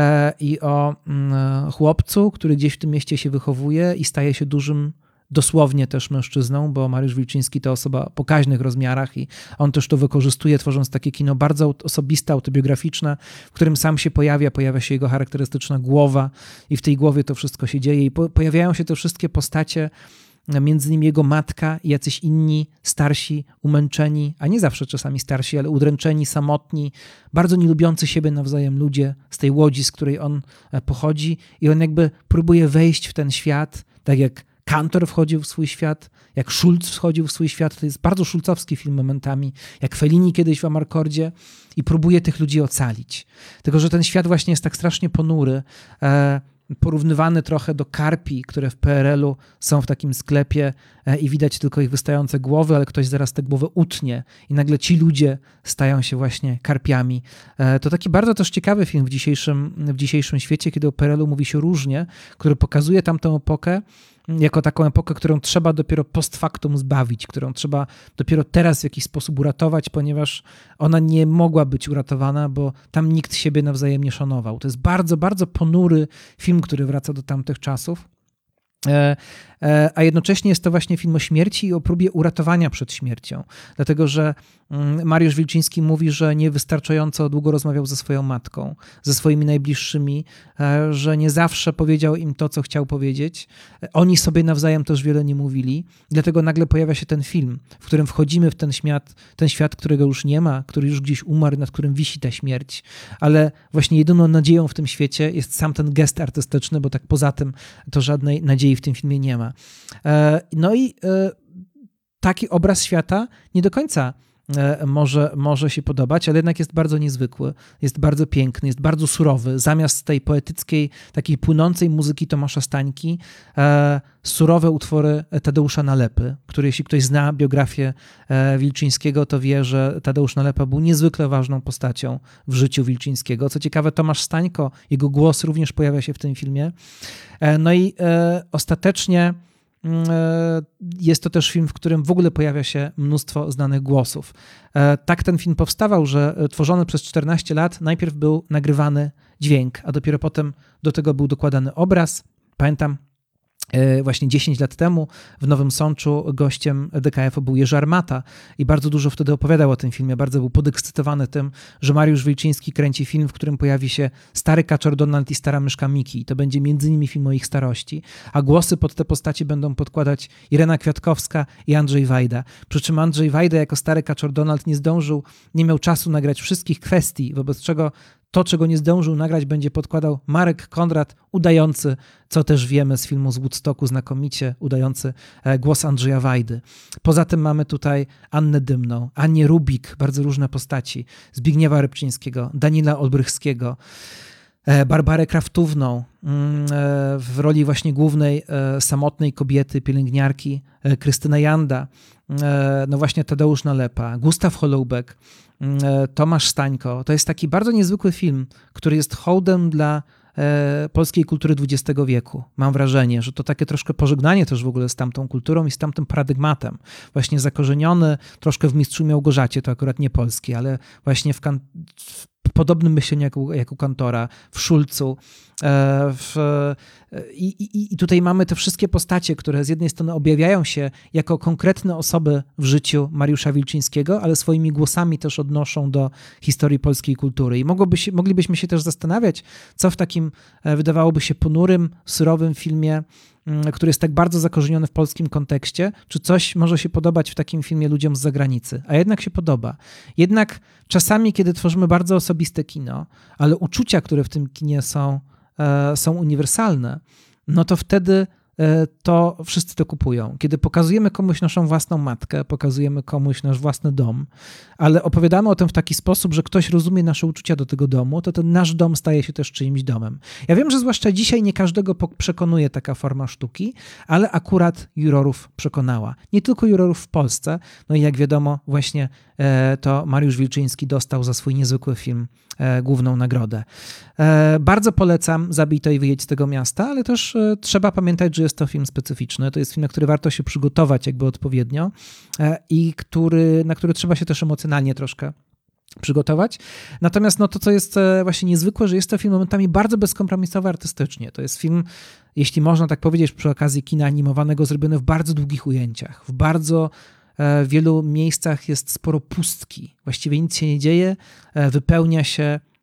i o chłopcu, który gdzieś w tym mieście się wychowuje i staje się dużym dosłownie też mężczyzną, bo Mariusz Wilczyński to osoba o pokaźnych rozmiarach i on też to wykorzystuje, tworząc takie kino bardzo osobiste, autobiograficzne, w którym sam się pojawia, pojawia się jego charakterystyczna głowa i w tej głowie to wszystko się dzieje i po, pojawiają się te wszystkie postacie między nimi jego matka i jacyś inni starsi, umęczeni, a nie zawsze czasami starsi, ale udręczeni, samotni, bardzo nie lubiący siebie nawzajem ludzie z tej łodzi, z której on pochodzi i on jakby próbuje wejść w ten świat, tak jak Kantor wchodził w swój świat, jak Schulz wchodził w swój świat. To jest bardzo szulcowski film momentami, jak Fellini kiedyś w Amarkordzie i próbuje tych ludzi ocalić. Tylko że ten świat właśnie jest tak strasznie ponury, e, porównywany trochę do karpi, które w P R L u są w takim sklepie e, i widać tylko ich wystające głowy, ale ktoś zaraz tę głowę utnie i nagle ci ludzie stają się właśnie karpiami. E, to taki bardzo też ciekawy film w dzisiejszym, w dzisiejszym świecie, kiedy o P R L u mówi się różnie, który pokazuje tamtą epokę jako taką epokę, którą trzeba dopiero post factum zbawić, którą trzeba dopiero teraz w jakiś sposób uratować, ponieważ ona nie mogła być uratowana, bo tam nikt siebie nawzajem nie szanował. To jest bardzo, bardzo ponury film, który wraca do tamtych czasów. A jednocześnie jest to właśnie film o śmierci i o próbie uratowania przed śmiercią. Dlatego, że Mariusz Wilczyński mówi, że niewystarczająco długo rozmawiał ze swoją matką, ze swoimi najbliższymi, że nie zawsze powiedział im to, co chciał powiedzieć. Oni sobie nawzajem też wiele nie mówili. Dlatego nagle pojawia się ten film, w którym wchodzimy w ten świat, ten świat, którego już nie ma, który już gdzieś umarł, nad którym wisi ta śmierć. Ale właśnie jedyną nadzieją w tym świecie jest sam ten gest artystyczny, bo tak poza tym to żadnej nadziei w tym filmie nie ma. No i taki obraz świata nie do końca może, może się podobać, ale jednak jest bardzo niezwykły, jest bardzo piękny, jest bardzo surowy. Zamiast tej poetyckiej, takiej płynącej muzyki Tomasza Stańki, surowe utwory Tadeusza Nalepy, który jeśli ktoś zna biografię Wilczyńskiego, to wie, że Tadeusz Nalepa był niezwykle ważną postacią w życiu Wilczyńskiego. Co ciekawe, Tomasz Stańko, jego głos również pojawia się w tym filmie. No i ostatecznie jest to też film, w którym w ogóle pojawia się mnóstwo znanych głosów. Tak ten film powstawał, że tworzony przez czternaście lat najpierw był nagrywany dźwięk, a dopiero potem do tego był dokładany obraz. Pamiętam, właśnie dziesięć lat temu w Nowym Sączu gościem D K F-u był Jerzy Armata i bardzo dużo wtedy opowiadał o tym filmie. Bardzo był podekscytowany tym, że Mariusz Wilczyński kręci film, w którym pojawi się stary kaczor Donald i stara myszka Miki. To będzie między innymi film o ich starości, a głosy pod te postaci będą podkładać Irena Kwiatkowska i Andrzej Wajda. Przy czym Andrzej Wajda jako stary kaczor Donald nie zdążył, nie miał czasu nagrać wszystkich kwestii, wobec czego to, czego nie zdążył nagrać, będzie podkładał Marek Konrad, udający, co też wiemy z filmu z Woodstocku znakomicie, udający głos Andrzeja Wajdy. Poza tym mamy tutaj Annę Dymną, Anię Rubik, bardzo różne postaci, Zbigniewa Rybczyńskiego, Daniela Olbrychskiego, Barbarę Kraftówną w roli właśnie głównej samotnej kobiety, pielęgniarki, Krystyna Janda, no właśnie Tadeusz Nalepa, Gustaw Holoubek, Tomasz Stańko. To jest taki bardzo niezwykły film, który jest hołdem dla polskiej kultury dwudziestego wieku. Mam wrażenie, że to takie troszkę pożegnanie też w ogóle z tamtą kulturą i z tamtym paradygmatem. Właśnie zakorzeniony troszkę w Mistrzu Małgorzacie, to akurat nie polski, ale właśnie w, kan- w podobnym myśleniu jak u, jak u Kantora, w Szulcu. W, i, i, I tutaj mamy te wszystkie postacie, które z jednej strony objawiają się jako konkretne osoby w życiu Mariusza Wilczyńskiego, ale swoimi głosami też odnoszą do historii polskiej kultury. I mogłoby się, moglibyśmy się też zastanawiać, co w takim wydawałoby się ponurym, surowym filmie, który jest tak bardzo zakorzeniony w polskim kontekście, czy coś może się podobać w takim filmie ludziom z zagranicy. A jednak się podoba. Jednak czasami, kiedy tworzymy bardzo osobiste kino, ale uczucia, które w tym kinie są, e, są uniwersalne, no to wtedy e, to wszyscy to kupują. Kiedy pokazujemy komuś naszą własną matkę, pokazujemy komuś nasz własny dom, ale opowiadamy o tym w taki sposób, że ktoś rozumie nasze uczucia do tego domu, to ten nasz dom staje się też czyimś domem. Ja wiem, że zwłaszcza dzisiaj nie każdego przekonuje taka forma sztuki, ale akurat jurorów przekonała. Nie tylko jurorów w Polsce, no i jak wiadomo właśnie e, to Mariusz Wilczyński dostał za swój niezwykły film e, główną nagrodę. E, bardzo polecam Zabij to i wyjedź z tego miasta, ale też e, trzeba pamiętać, że jest to film specyficzny. To jest film, na który warto się przygotować jakby odpowiednio e, i który, na który trzeba się też emocjonalnie troszkę przygotować. Natomiast no to, co jest właśnie niezwykłe, że jest to film momentami bardzo bezkompromisowy artystycznie. To jest film, jeśli można tak powiedzieć, przy okazji kina animowanego, zrobiony w bardzo długich ujęciach. W bardzo w wielu miejscach jest sporo pustki. Właściwie nic się nie dzieje, wypełnia się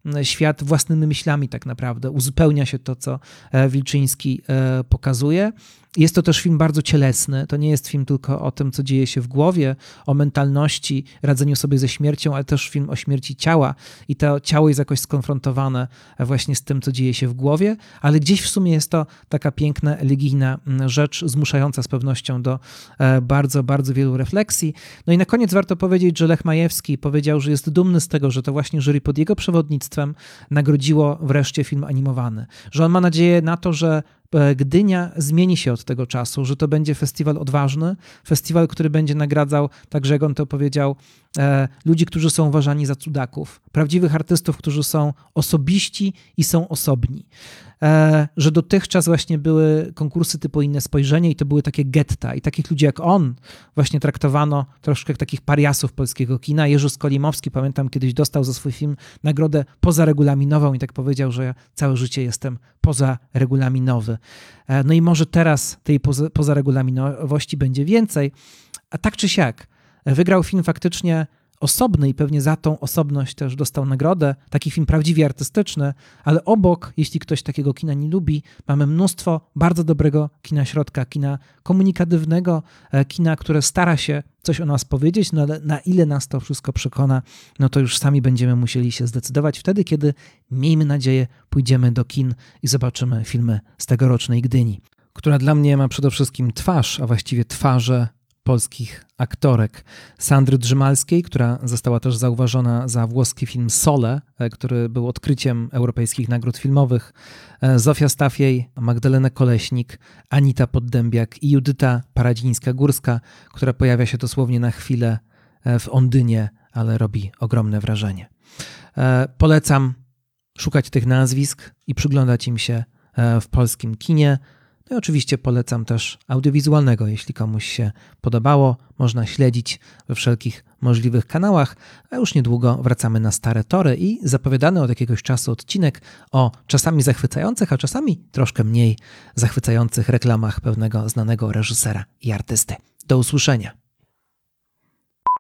świat własnymi myślami tak naprawdę. Uzupełnia się to, co Wilczyński pokazuje. Jest to też film bardzo cielesny. To nie jest film tylko o tym, co dzieje się w głowie, o mentalności, radzeniu sobie ze śmiercią, ale też film o śmierci ciała. I to ciało jest jakoś skonfrontowane właśnie z tym, co dzieje się w głowie, ale gdzieś w sumie jest to taka piękna, elegijna rzecz, zmuszająca z pewnością do bardzo, bardzo wielu refleksji. No i na koniec warto powiedzieć, że Lech Majewski powiedział, że jest dumny z tego, że to właśnie jury pod jego przewodnictwem nagrodziło wreszcie film animowany. Że on ma nadzieję na to, że Gdynia zmieni się od tego czasu, że to będzie festiwal odważny, festiwal, który będzie nagradzał, także jak on to powiedział, e, ludzi, którzy są uważani za cudaków, prawdziwych artystów, którzy są osobiści i są osobni. E, że dotychczas właśnie były konkursy typu Inne Spojrzenie i to były takie getta i takich ludzi jak on właśnie traktowano troszkę jak takich pariasów polskiego kina. Jerzy Skolimowski, pamiętam, kiedyś dostał za swój film nagrodę pozaregulaminową i tak powiedział, że ja całe życie jestem pozaregulaminowy. E, no i może teraz tej poza, pozaregulaminowości będzie więcej, a tak czy siak wygrał film faktycznie osobny i pewnie za tą osobność też dostał nagrodę. Taki film prawdziwie artystyczny, ale obok, jeśli ktoś takiego kina nie lubi, mamy mnóstwo bardzo dobrego kina środka, kina komunikatywnego, kina, które stara się coś o nas powiedzieć, no ale na ile nas to wszystko przekona, no to już sami będziemy musieli się zdecydować wtedy, kiedy, miejmy nadzieję, pójdziemy do kin i zobaczymy filmy z tegorocznej Gdyni, która dla mnie ma przede wszystkim twarz, a właściwie twarze polskich aktorek. Sandry Drzymalskiej, która została też zauważona za włoski film Sole, który był odkryciem europejskich nagród filmowych, Zofia Stafiej, Magdalena Koleśnik, Anita Poddębiak i Judyta Paradzińska-Górska, która pojawia się dosłownie na chwilę w Ondynie, ale robi ogromne wrażenie. Polecam szukać tych nazwisk i przyglądać im się w polskim kinie. No i oczywiście polecam też audiowizualnego, jeśli komuś się podobało. Można śledzić we wszelkich możliwych kanałach, a już niedługo wracamy na stare tory i zapowiadany od jakiegoś czasu odcinek o czasami zachwycających, a czasami troszkę mniej zachwycających reklamach pewnego znanego reżysera i artysty. Do usłyszenia.